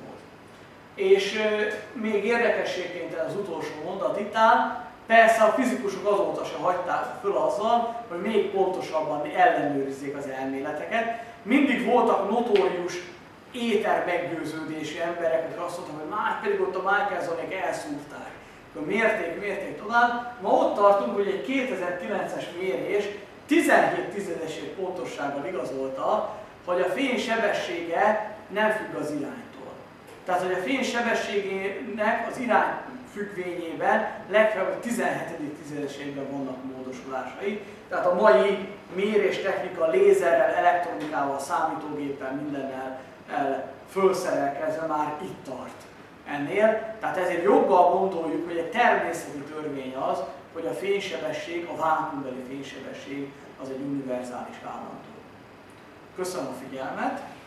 A: És még érdekességként az utolsó mondat itt áll, persze a fizikusok azóta sem hagyták föl azzal, hogy még pontosabban ellenőrizzék az elméleteket. Mindig voltak notórius éter meggyőződési emberek, akik azt mondták, hogy már pedig ott a Michelsonék elszúrták. Akkor mérték tovább. Ma ott tartunk, hogy egy 2009-es mérés 17 tizedesét pontossággal igazolta, hogy a fény sebessége nem függ az iránytól. Tehát, hogy a fény sebességének az irány függvényében legfeljebb 17 tizedesében vannak módosulásai. Tehát a mai méréstechnika lézerrel, elektronikával, számítógéppel, mindennel fölszerelkezve már itt tart ennél. Tehát ezért joggal gondoljuk, hogy egy természeti törvény az, hogy a fénysebesség, a vákuumbeli fénysebesség az egy univerzális állandó. Köszönöm a figyelmet!